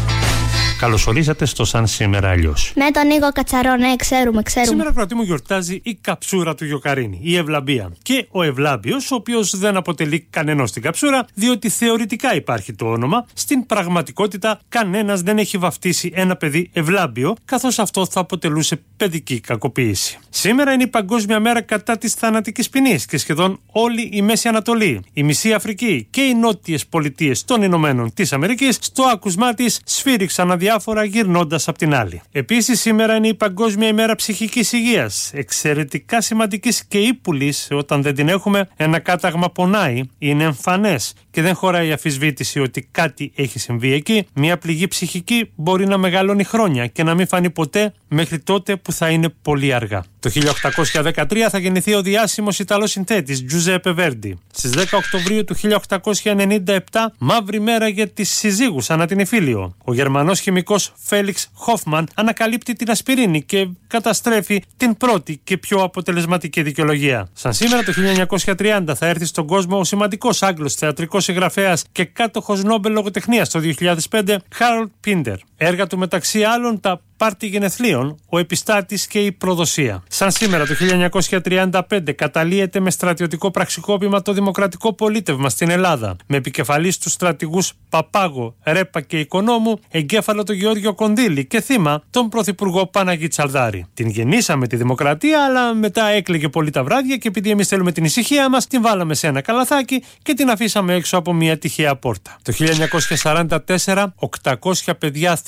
Καλωσορίσατε στο Σαν Σήμερα Αλλιώς. Με τον Νίκο Κατσαρό, ναι, ξέρουμε, ξέρουμε. Σήμερα πρωί μου γιορτάζει η καψούρα του Γιοκαρίνη, η Ευλαμπία. Και ο Ευλάμπιος, ο οποίος δεν αποτελεί κανένας στην καψούρα, διότι θεωρητικά υπάρχει το όνομα. Στην πραγματικότητα, κανένας δεν έχει βαφτίσει ένα παιδί Ευλάμπιο, καθώς αυτό θα αποτελούσε παιδική κακοποίηση. Σήμερα είναι η Παγκόσμια Μέρα κατά της θανατικής ποινής και σχεδόν όλη η Μέση Ανατολή, η μισή Αφρική και οι νότιες πολιτείες των Ηνωμένων της Αμερικής στο άκουσμά της σφύριξαν αδιάφορα γυρνώντας απ' την άλλη. Επίσης, σήμερα είναι η Παγκόσμια ημέρα ψυχικής υγείας, εξαιρετικά σημαντικής και ύπουλης. Όταν δεν την έχουμε, ένα κάταγμα πονάει, είναι εμφανές και δεν χωράει αφισβήτηση ότι κάτι έχει συμβεί εκεί. Μια πληγή ψυχική μπορεί να μεγαλώνει χρόνια και να μην φανεί ποτέ μέχρι τότε που θα είναι πολύ αργά. Το χίλια οκτακόσια δεκατρία θα γεννηθεί ο διάσημος Ιταλός συνθέτης Τζουζέπε Βέρντι. Στις δέκα Οκτωβρίου του χίλια οκτακόσια ενενήντα επτά, μαύρη μέρα για τις συζύγους ανά την Ιφίλιο. Ο Γερμανός χημικός Φέλιξ Χόφμαν ανακαλύπτει την ασπιρίνη και καταστρέφει την πρώτη και πιο αποτελεσματική δικαιολογία. Σαν σήμερα το χίλια εννιακόσια τριάντα θα έρθει στον κόσμο ο σημαντικός Άγγλος θεατρικός συγγραφέας και κάτοχος Νόμπελ λογοτεχνίας το δύο χιλιάδες πέντε, Χάρολντ Πίντερ. Έργα του μεταξύ άλλων τα Πάρτι γενεθλίων, ο επιστάτης και η προδοσία. Σαν σήμερα το χίλια εννιακόσια τριάντα πέντε καταλύεται με στρατιωτικό πραξικόπημα το Δημοκρατικό Πολίτευμα στην Ελλάδα, με επικεφαλής τους στρατηγούς Παπάγο, Ρέπα και Οικονόμου, εγκέφαλο τον Γεώργιο Κονδύλη και θύμα τον Πρωθυπουργό Παναγί Τσαλδάρη. Την γεννήσαμε τη δημοκρατία, αλλά μετά έκλαιγε πολύ τα βράδια και επειδή εμείς θέλουμε την ησυχία μας, την βάλαμε σε ένα καλαθάκι και την αφήσαμε έξω από μια τυχαία πόρτα. Το χίλια εννιακόσια σαράντα τέσσερα, οκτακόσια παιδιά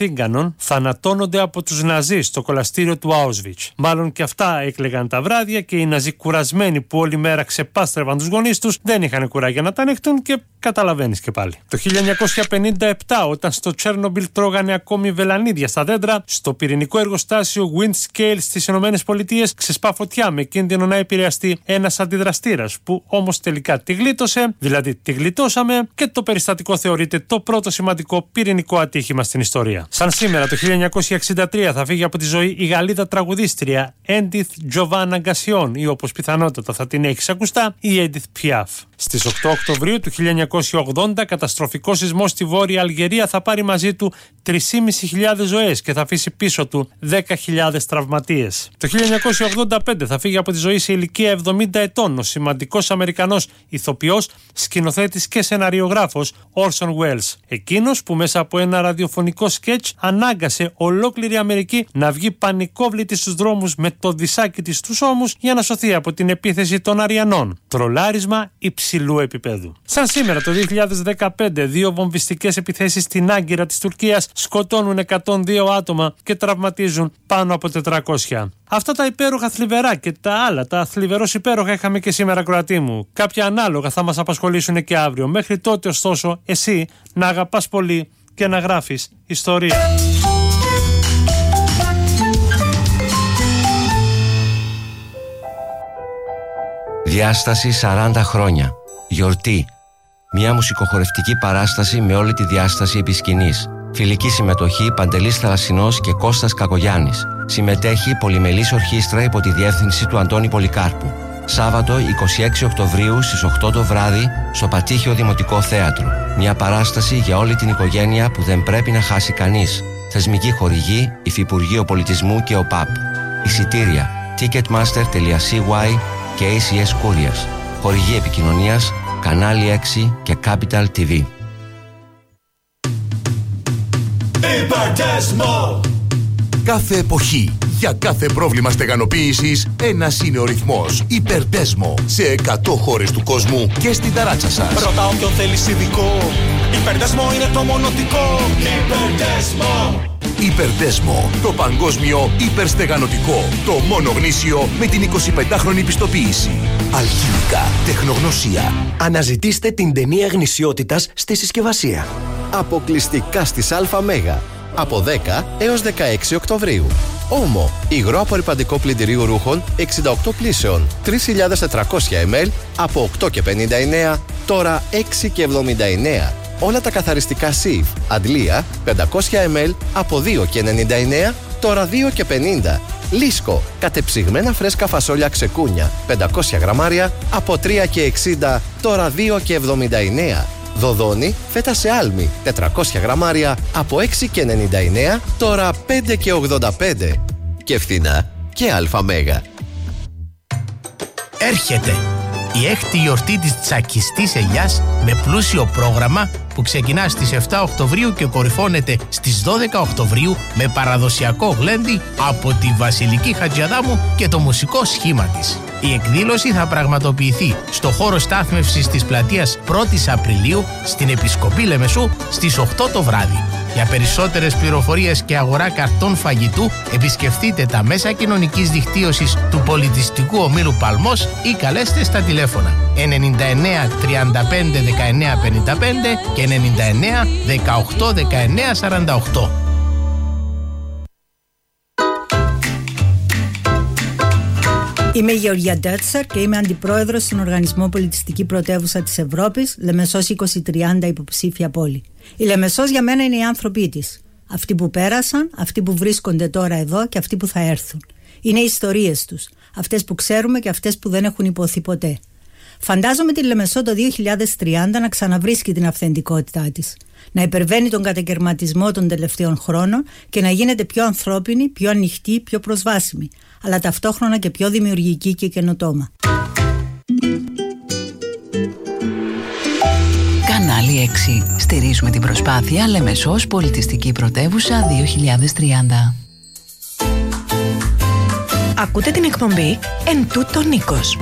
Θήγκανον θανατώνονται από τους Ναζί στο κολαστήριο του Auschwitz. Μάλλον και αυτά έκλαιγαν τα βράδια και οι Ναζί κουρασμένοι που όλη μέρα ξεπάστρευαν τους γονείς τους δεν είχαν κουράγια να τα ανεχτούν και καταλαβαίνεις και πάλι. Το χίλια εννιακόσια πενήντα επτά, όταν στο Τσέρνομπιλ τρώγανε ακόμη βελανίδια στα δέντρα, στο πυρηνικό εργοστάσιο Windscale στις ΗΠΑ ξεσπά φωτιά με κίνδυνο να επηρεαστεί ένας αντιδραστήρας, που όμως τελικά τη γλίτωσε, δηλαδή τη γλιτώσαμε, και το περιστατικό θεωρείται το πρώτο σημαντικό πυρηνικό ατύχημα στην ιστορία. Σαν σήμερα, το χίλια εννιακόσια εξήντα τρία, θα φύγει από τη ζωή η Γαλλίδα τραγουδίστρια Edith Giovanna Gassion, ή όπως πιθανότατα θα την έχεις ακουστά, η Edith Piaf. Στις οκτώ Οκτωβρίου του χίλια εννιακόσια ογδόντα, καταστροφικό σεισμός στη Βόρεια Αλγερία θα πάρει μαζί του τρεις χιλιάδες πεντακόσιες ζωές και θα αφήσει πίσω του δέκα χιλιάδες τραυματίες. Το χίλια εννιακόσια ογδόντα πέντε θα φύγει από τη ζωή σε ηλικία εβδομήντα ετών ο σημαντικός Αμερικανός ηθοποιός, σκηνοθέτης και σεναριογράφος Orson Welles. Εκείνος που μέσα από ένα ραδιοφωνικό σκέτς ανάγκασε ολόκληρη Αμερική να βγει πανικόβλητη στους δρόμους με το δισάκι της στους ώμους για να σωθεί από την επίθεση των Αριανών. Τρολάρισμα υψηλού επίπεδου. Σαν σήμερα το δύο χιλιάδες δεκαπέντε, δύο βομβιστικές επιθέσεις στην Άγκυρα της Τουρκίας σκοτώνουν εκατόν δύο άτομα και τραυματίζουν πάνω από τετρακόσια. Αυτά τα υπέροχα θλιβερά και τα άλλα, τα θλιβερώς υπέροχα, είχαμε και σήμερα, Κροατή μου. Κάποια ανάλογα θα μας απασχολήσουν και αύριο. Μέχρι τότε, ωστόσο, εσύ να αγαπάς πολύ και να γράφεις ιστορία. Διάσταση σαράντα χρόνια. Γιορτή. Μια μουσικοχορευτική παράσταση με όλη τη διάσταση επί σκηνής. Φιλική συμμετοχή Παντελής Θαλασσινός και Κώστας Κακογιάννης. Συμμετέχει πολυμελής ορχήστρα υπό τη διεύθυνση του Αντώνη Πολυκάρπου. Σάββατο είκοσι έξι Οκτωβρίου στις οκτώ το βράδυ στο Πατήχιο Δημοτικό Θέατρο. Μια παράσταση για όλη την οικογένεια που δεν πρέπει να χάσει κανείς. Θεσμική χορηγή Υφυπουργείο Πολιτισμού και ΟΠΑΠ. Εισιτήρια ticketmaster τελεία σι γουάι και έι σι ες Couriers. Χορηγή επικοινωνίας Κανάλι έξι και Capital τι βι. Υπερτέσμο! Κάθε εποχή, για κάθε πρόβλημα στεγανοποίησης, ένας είναι ο ρυθμός. Υπερτέσμο, σε εκατό χώρες του κόσμου και στην ταράτσα σας. Ρωτάω ποιον θέλεις ειδικό. Υπερτέσμο είναι το μονοτικό. Υπερτέσμο! Υπερτέσμο, το παγκόσμιο υπερστεγανωτικό. Το μόνο γνήσιο με την εικοσιπεντάχρονη πιστοποίηση. Αλχημικά, τεχνογνωσία. Αναζητήστε την ταινία γνησιότητας στη συσκευασία. Αποκλειστικά στις ΑΜΕΓΑ. Από δέκα έως δεκαέξι Οκτωβρίου. Όμο, υγρό απορρυπαντικό πλυντηρίου ρούχων εξήντα οκτώ πλήσεων, τρεις χιλιάδες τετρακόσια μιλιλίτρα από οκτώ και πενήντα εννέα, τώρα έξι και εβδομήντα εννέα. Όλα τα καθαριστικά Σιφ, Αντλία, πεντακόσια μιλιλίτρα από δύο και ενενήντα εννέα, τώρα δύο και πενήντα. Λίσκο, κατεψυγμένα φρέσκα φασόλια ξεκούνια, πεντακόσια γραμμάρια από τρία και εξήντα, τώρα δύο και εβδομήντα εννέα. Δοδόνι, φέτα σε άλμη, τετρακόσια γραμμάρια από έξι και ενενήντα εννέα, τώρα πέντε και ογδόντα πέντε. Και φθηνά και ΑΜΕΓΑ. Έρχεται η έκτη γιορτή της τσακιστής ελιάς με πλούσιο πρόγραμμα που ξεκινά στις επτά Οκτωβρίου και κορυφώνεται στις δώδεκα Οκτωβρίου με παραδοσιακό γλέντι από τη Βασιλική Χατζιαδάμου και το μουσικό σχήμα της. Η εκδήλωση θα πραγματοποιηθεί στο χώρο στάθμευσης της πλατείας πρώτη Απριλίου στην Επισκοπή Λεμεσού στις οκτώ το βράδυ. Για περισσότερες πληροφορίες και αγορά καρτών φαγητού επισκεφτείτε τα μέσα κοινωνικής δικτύωσης του Πολιτιστικού Ομίλου Παλμός ή καλέστε στα τηλέφωνα ενενήντα εννέα τριάντα πέντε δεκαεννέα πενήντα πέντε και ενενήντα εννέα δεκαοκτώ δεκαεννέα σαράντα οκτώ. Είμαι η Γεωργία Ντέτσερ και είμαι αντιπρόεδρος στον Οργανισμό Πολιτιστική Πρωτεύουσα της Ευρώπης, Λεμεσός είκοσι τριάντα υποψήφια πόλη. Η Λεμεσός για μένα είναι οι άνθρωποι της. Αυτοί που πέρασαν, αυτοί που βρίσκονται τώρα εδώ και αυτοί που θα έρθουν. Είναι οι ιστορίες τους, αυτές που ξέρουμε και αυτές που δεν έχουν υποθεί ποτέ. Φαντάζομαι τη Λεμεσό το δύο χιλιάδες τριάντα να ξαναβρίσκει την αυθεντικότητά της, να υπερβαίνει τον κατακαιρματισμό των τελευταίων χρόνων και να γίνεται πιο ανθρώπινη, πιο ανοιχτή, πιο προσβάσιμη, αλλά ταυτόχρονα και πιο δημιουργική και καινοτόμα. Κανάλι έξι. Στηρίζουμε την προσπάθεια Λεμεσός Πολιτιστική Πρωτεύουσα δύο χιλιάδες τριάντα. Ακούτε την εκπομπή «Εν τούτο Νίκος»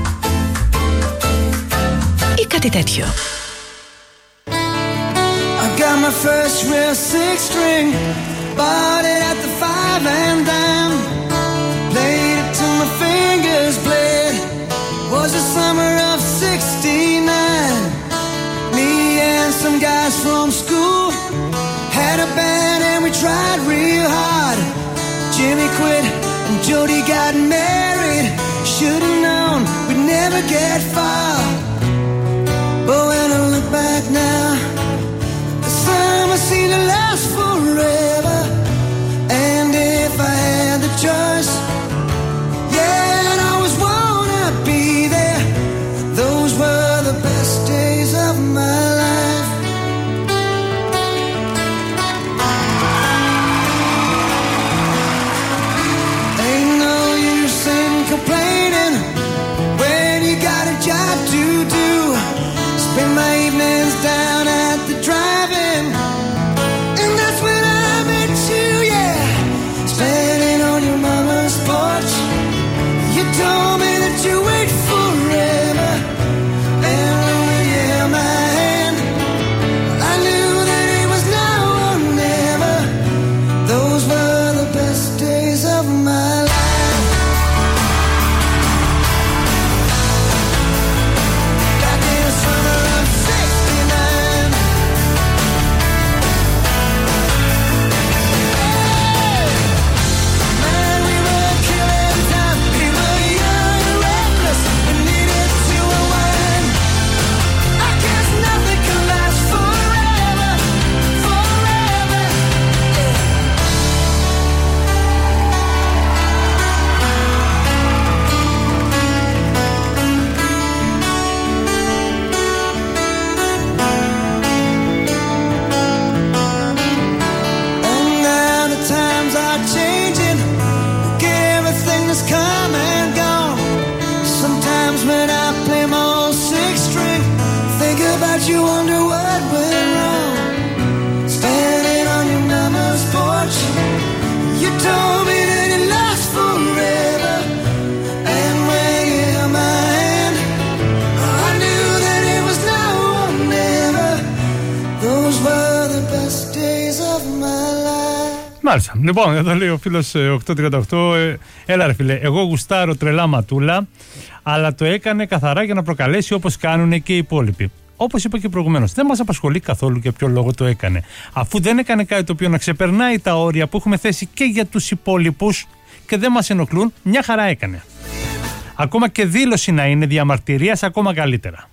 ή κάτι τέτοιο. I got my first real six string bought it at the five and dime. Played it till my fingers bled. Was the summer of sixty-nine. Me and some guys from school had a band and we tried real hard. Jimmy quit and Jody got married. Should've known we'd never get far. But when I look back now, the summer seemed to last forever. And if I had the choice, yeah, I'd always wanna be there. Those were the best days of my life. Ain't no use in complaining when you got a job to do. Spend my evenings down at the drive-in, and that's when I met you, yeah. Standing on your mama's porch, you told me that you wait forever. And when you held my hand, I knew that it was now or never. Those were the best days of my life. Back in the summer of sixty-nine. Man, we were killing time. We were young and reckless and needed to unwind. I guess nothing can last forever, forever. And now the times are changing. Look, everything has come and gone. Sometimes when I play my old six string, think about you, wonder what went wrong. Standing on your mama's porch, you told me that it lasts forever. And when you held my hand, I knew that it was now or never. Those were the best days of my life. Μάλιστα. Λοιπόν, εδώ λέει ο φίλος οκτακόσια τριάντα οκτώ, ε, έλα ρε φίλε, εγώ γουστάρω τρελά ματούλα, αλλά το έκανε καθαρά για να προκαλέσει όπως κάνουν και οι υπόλοιποι. Όπως είπα και προηγουμένως, δεν μας απασχολεί καθόλου για ποιο λόγο το έκανε. Αφού δεν έκανε κάτι το οποίο να ξεπερνάει τα όρια που έχουμε θέσει και για τους υπόλοιπους και δεν μας ενοχλούν, μια χαρά έκανε. Ακόμα και δήλωση να είναι διαμαρτυρίας, ακόμα καλύτερα.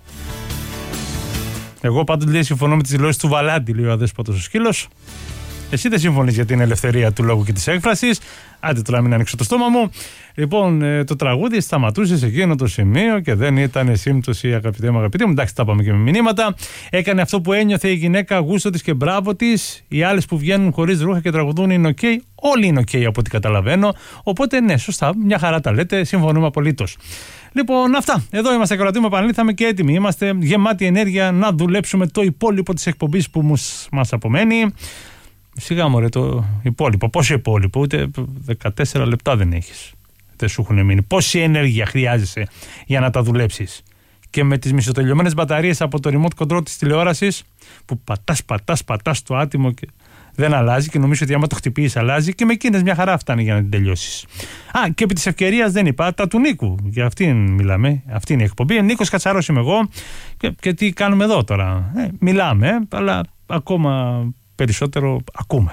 Εγώ πάντως λέει συμφωνώ με τις δηλώσεις του Βαλάντη, λέει ο αδέσποτος ο σκύλος. Εσύ δεν συμφωνείς για την ελευθερία του λόγου και της έκφρασης. Άντε τώρα μην ανοίξω το στόμα μου. Λοιπόν, ε, το τραγούδι σταματούσε σε εκείνο το σημείο και δεν ήταν σύμπτωση, αγαπητέ μου, αγαπητέ μου. Εντάξει, τα πάμε και με μηνύματα. Έκανε αυτό που ένιωθε η γυναίκα, γούστο της και μπράβο της. Οι άλλες που βγαίνουν χωρίς ρούχα και τραγουδούν είναι οκ. Okay. Όλοι είναι οκ okay, από ό,τι καταλαβαίνω. Οπότε, ναι, σωστά, μια χαρά τα λέτε. Συμφωνούμε απολύτως. Λοιπόν, αυτά. Εδώ είμαστε, κρατούμε, επαναλήφθαμε και έτοιμοι. Είμαστε γεμάτοι ενέργεια να δουλέψουμε το υπόλοιπο της εκπομπής που μας απομένει. Σιγά μωρέ το υπόλοιπο. Πόσο υπόλοιπο, ούτε δεκατέσσερα λεπτά δεν έχεις. Δεν σου έχουν μείνει. Πόση ενέργεια χρειάζεσαι για να τα δουλέψεις. Και με τις μισοτελειωμένες μπαταρίες από το remote control της τηλεόρασης, που πατάς, πατάς, πατάς το άτιμο και δεν αλλάζει και νομίζω ότι άμα το χτυπήσεις αλλάζει, και με εκείνες μια χαρά φτάνει για να την τελειώσεις. Α, και επί της ευκαιρίας δεν είπα τα του Νίκου. Για αυτήν μιλάμε. Αυτή είναι η εκπομπή. Νίκος Κατσαρός είμαι εγώ. Και, και τι κάνουμε εδώ τώρα. Ε, μιλάμε, αλλά ακόμα περισσότερο ακούμε.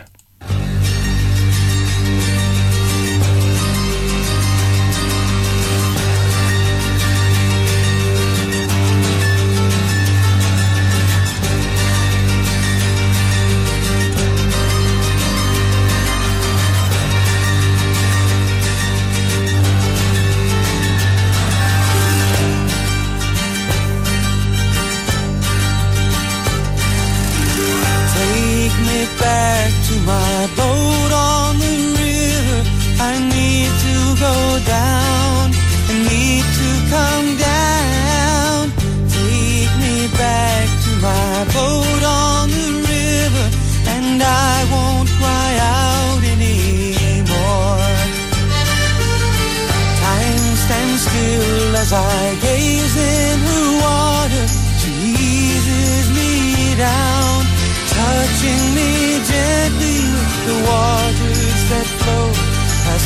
Back to my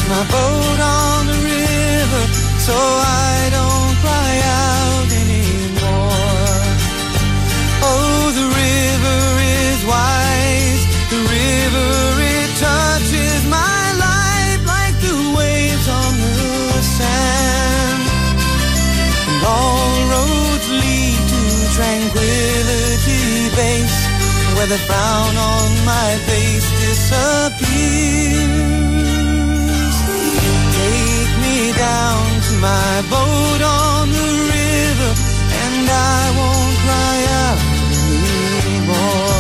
my boat on the river so I don't cry out anymore. Oh, the river is wise, the river it touches my life like the waves on the sand. And all roads lead to Tranquility Base, where the frown on my face disappears. Take me down to my boat on the river, and I won't cry out anymore.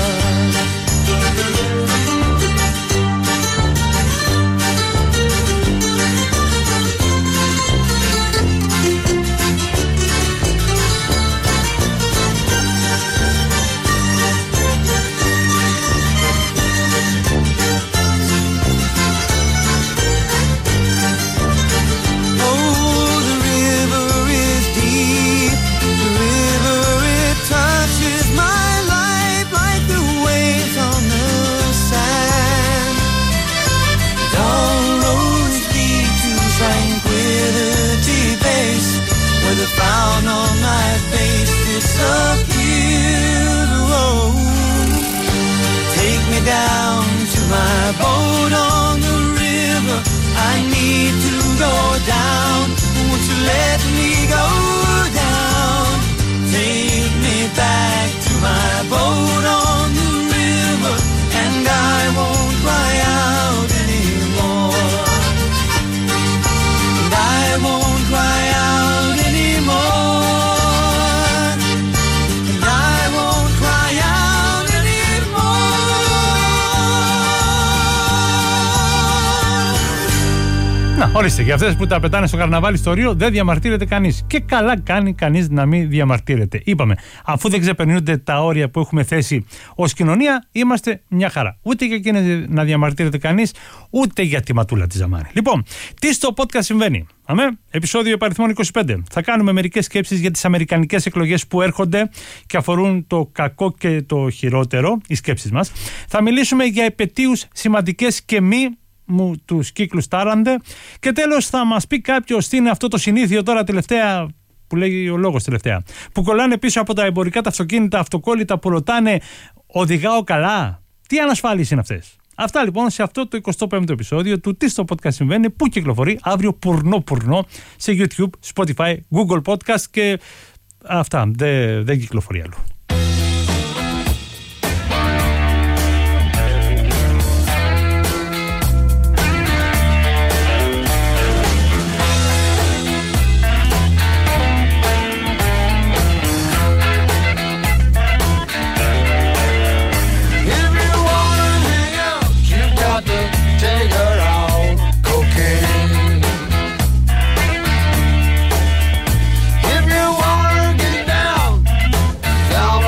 The frown on my face disappeared. Oh, take me down to my boat on the river. I need to go down. Won't you let me go down? Take me back to my boat on the river, and I won't cry out anymore. And I won't cry out anymore. And I won't cry out anymore. Να, ορίστε, για αυτές που τα πετάνε στο καρναβάλι στο Ρίο δεν διαμαρτύρεται κανείς. Και καλά κάνει κανείς να μην διαμαρτύρεται. Είπαμε, αφού δεν ξεπερνούνται τα όρια που έχουμε θέσει ως κοινωνία, είμαστε μια χαρά. Ούτε για εκείνες να διαμαρτύρεται κανείς, ούτε για τη ματούλα τη Ζαμάρη. Λοιπόν, τι στο podcast συμβαίνει. Αμέ, επεισόδιο υπαριθμών είκοσι πέντε. Θα κάνουμε μερικές σκέψεις για τις αμερικανικές εκλογές που έρχονται και αφορούν το κακό και το χειρότερο, οι σκέψεις μας. Θα μιλήσουμε για επετείους σημαντικές και μη μου τους κύκλους τάραντε. Και τέλος θα μας πει κάποιος τι είναι αυτό το συνήθιο τώρα τελευταία, που λέει ο λόγος τελευταία, που κολλάνε πίσω από τα εμπορικά τα αυτοκίνητα, αυτοκόλλητα που ρωτάνε οδηγάω καλά. Τι ανασφάλειες είναι αυτές? Αυτά λοιπόν σε αυτό το εικοστό πέμπτο επεισόδιο του Τι στο podcast συμβαίνει, που κυκλοφορεί αύριο πουρνό πουρνό σε YouTube, Spotify, Google Podcast και αυτά, δεν, δεν κυκλοφορεί αλλού. If you wanna get down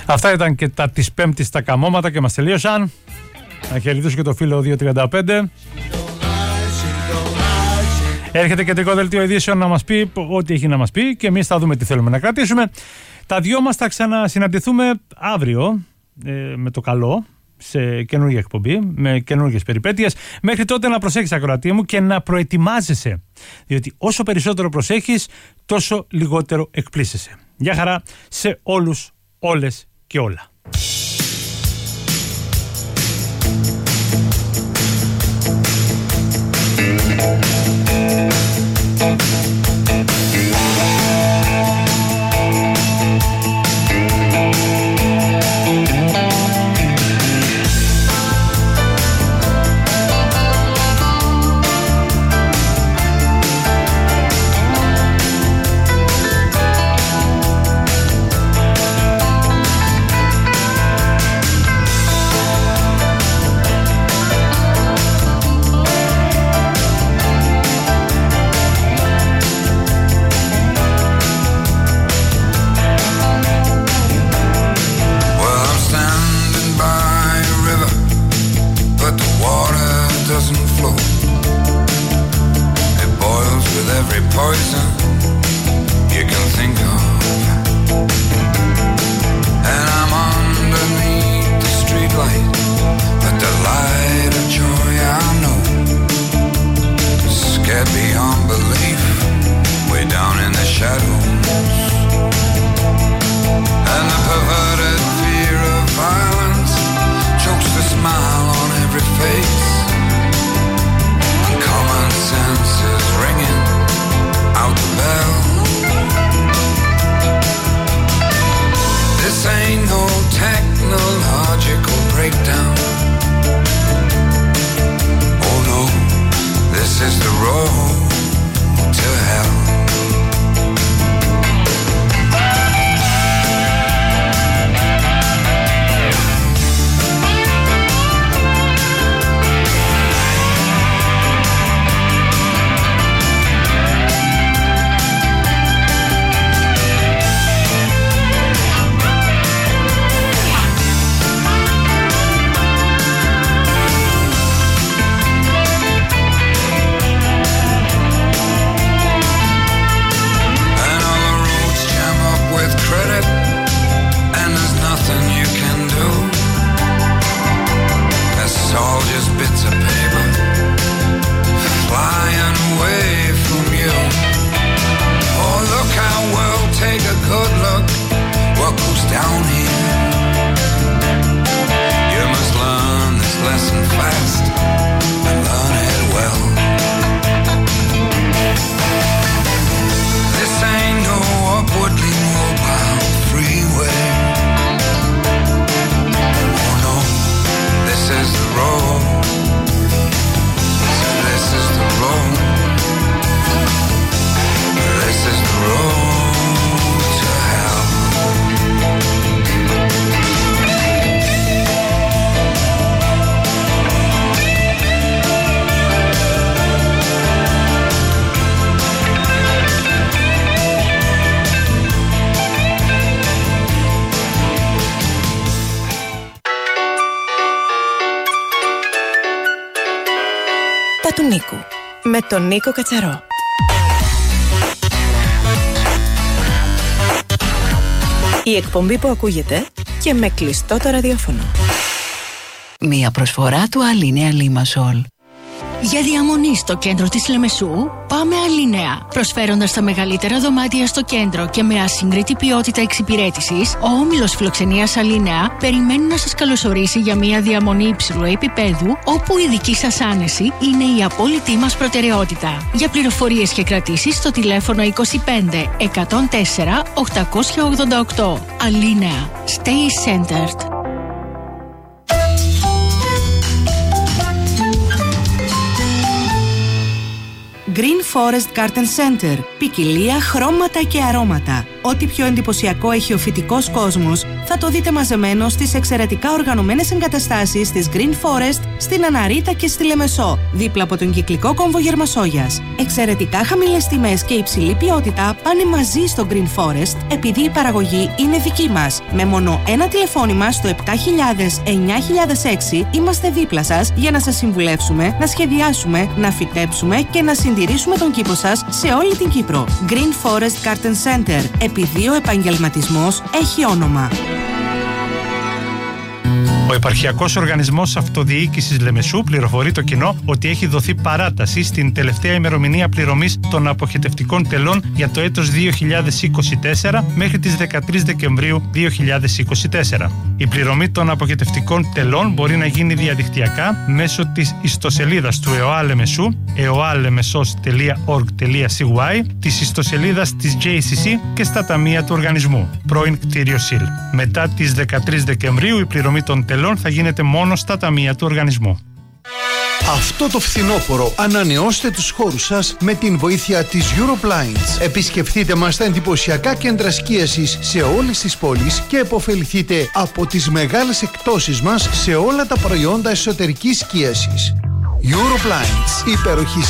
Αυτά ήταν και τα της Πέμπτης τα καμώματα και μας τελείωσαν. Να χαιρετήσω και το φίλο δύο τριάντα πέντε. Έρχεται κεντρικό δελτίο ειδήσεων να μας πει ό,τι έχει να μας πει και εμείς θα δούμε τι θέλουμε να κρατήσουμε. Τα δυο μας θα ξανασυναντηθούμε αύριο ε, με το καλό σε καινούργια εκπομπή, με καινούργιες περιπέτειες. Μέχρι τότε να προσέχεις, ακροατή μου, και να προετοιμάζεσαι, διότι όσο περισσότερο προσέχεις, τόσο λιγότερο εκπλήσεσαι. Γεια χαρά σε όλους, όλες και όλα. Poison you can think of, and I'm underneath the streetlight, but the light of joy I know, scared beyond belief, way down in the shadows, and the perverted fear of violence chokes the smile on every face, and common sense is ringing out the bell. This ain't no technological breakdown. Oh no, this is the road to hell. Του Νίκου με τον Νίκο Κατσαρό. Η εκπομπή που ακούγεται και με κλειστό το ραδιόφωνο. Μία προσφορά του Αλίνεα Λίμασολ. Για διαμονή στο κέντρο της Λεμεσού, πάμε Αλίνεα. Προσφέροντας τα μεγαλύτερα δωμάτια στο κέντρο και με ασύγκριτη ποιότητα εξυπηρέτησης, ο όμιλος φιλοξενίας Αλίνεα περιμένει να σας καλωσορίσει για μια διαμονή υψηλού επίπεδου, όπου η δική σας άνεση είναι η απόλυτη μας προτεραιότητα. Για πληροφορίες και κρατήσεις στο τηλέφωνο είκοσι πέντε εκατόν τέσσερα οκτακόσια ογδόντα οκτώ. Αλίνεα. Stay centered. Green Forest Garden Center. Ποικιλία, χρώματα και αρώματα. Ό,τι πιο εντυπωσιακό έχει ο φυτικός κόσμος θα το δείτε μαζεμένο στις εξαιρετικά οργανωμένες εγκαταστάσεις της Green Forest στην Αναρίτα και στη Λεμεσό, δίπλα από τον κυκλικό κόμβο Γερμασόγιας. Εξαιρετικά χαμηλές τιμές και υψηλή ποιότητα πάνε μαζί στο Green Forest, επειδή η παραγωγή είναι δική μας. Με μόνο ένα τηλεφώνημα στο επτά χιλιάδες εννιά χιλιάδες έξι είμαστε δίπλα σας για να σας συμβουλεύσουμε, να σχεδιάσουμε, να φυτέψουμε και να συντηρήσουμε τον κήπο σας σε όλη την Κύπρο. Green Forest Garden Center, επειδή ο επαγγελματισμός έχει όνομα. Ο Επαρχιακός Οργανισμός Αυτοδιοίκησης Λεμεσού πληροφορεί το κοινό ότι έχει δοθεί παράταση στην τελευταία ημερομηνία πληρωμής των αποχετευτικών τελών για το έτος δύο χιλιάδες είκοσι τέσσερα μέχρι τις δεκατρείς Δεκεμβρίου δύο χιλιάδες είκοσι τέσσερα. Η πληρωμή των αποχετευτικών τελών μπορεί να γίνει διαδικτυακά μέσω της ιστοσελίδας του ΕΟΑ Λεμεσού, eoalemesos τελεία org τελείαcy, της ιστοσελίδας της τζέι σι σι και στα ταμεία του οργανισμού, πρώην κτίριο ΣΥΛ. Μετά τις δεκατρείς Δεκεμβρίου η πληρωμή των τελών θα γίνεται μόνο στα ταμεία του οργανισμού. Αυτό το φθινόπωρο ανανεώστε τους χώρους σας με την βοήθεια της Europlinds. Επισκεφτείτε μας στα εντυπωσιακά κέντρα σκίασης σε όλες τις πόλεις και επωφεληθείτε από τις μεγάλες εκπτώσεις μας σε όλα τα προϊόντα εσωτερικής σκίασης. Europlinds, υπέροχη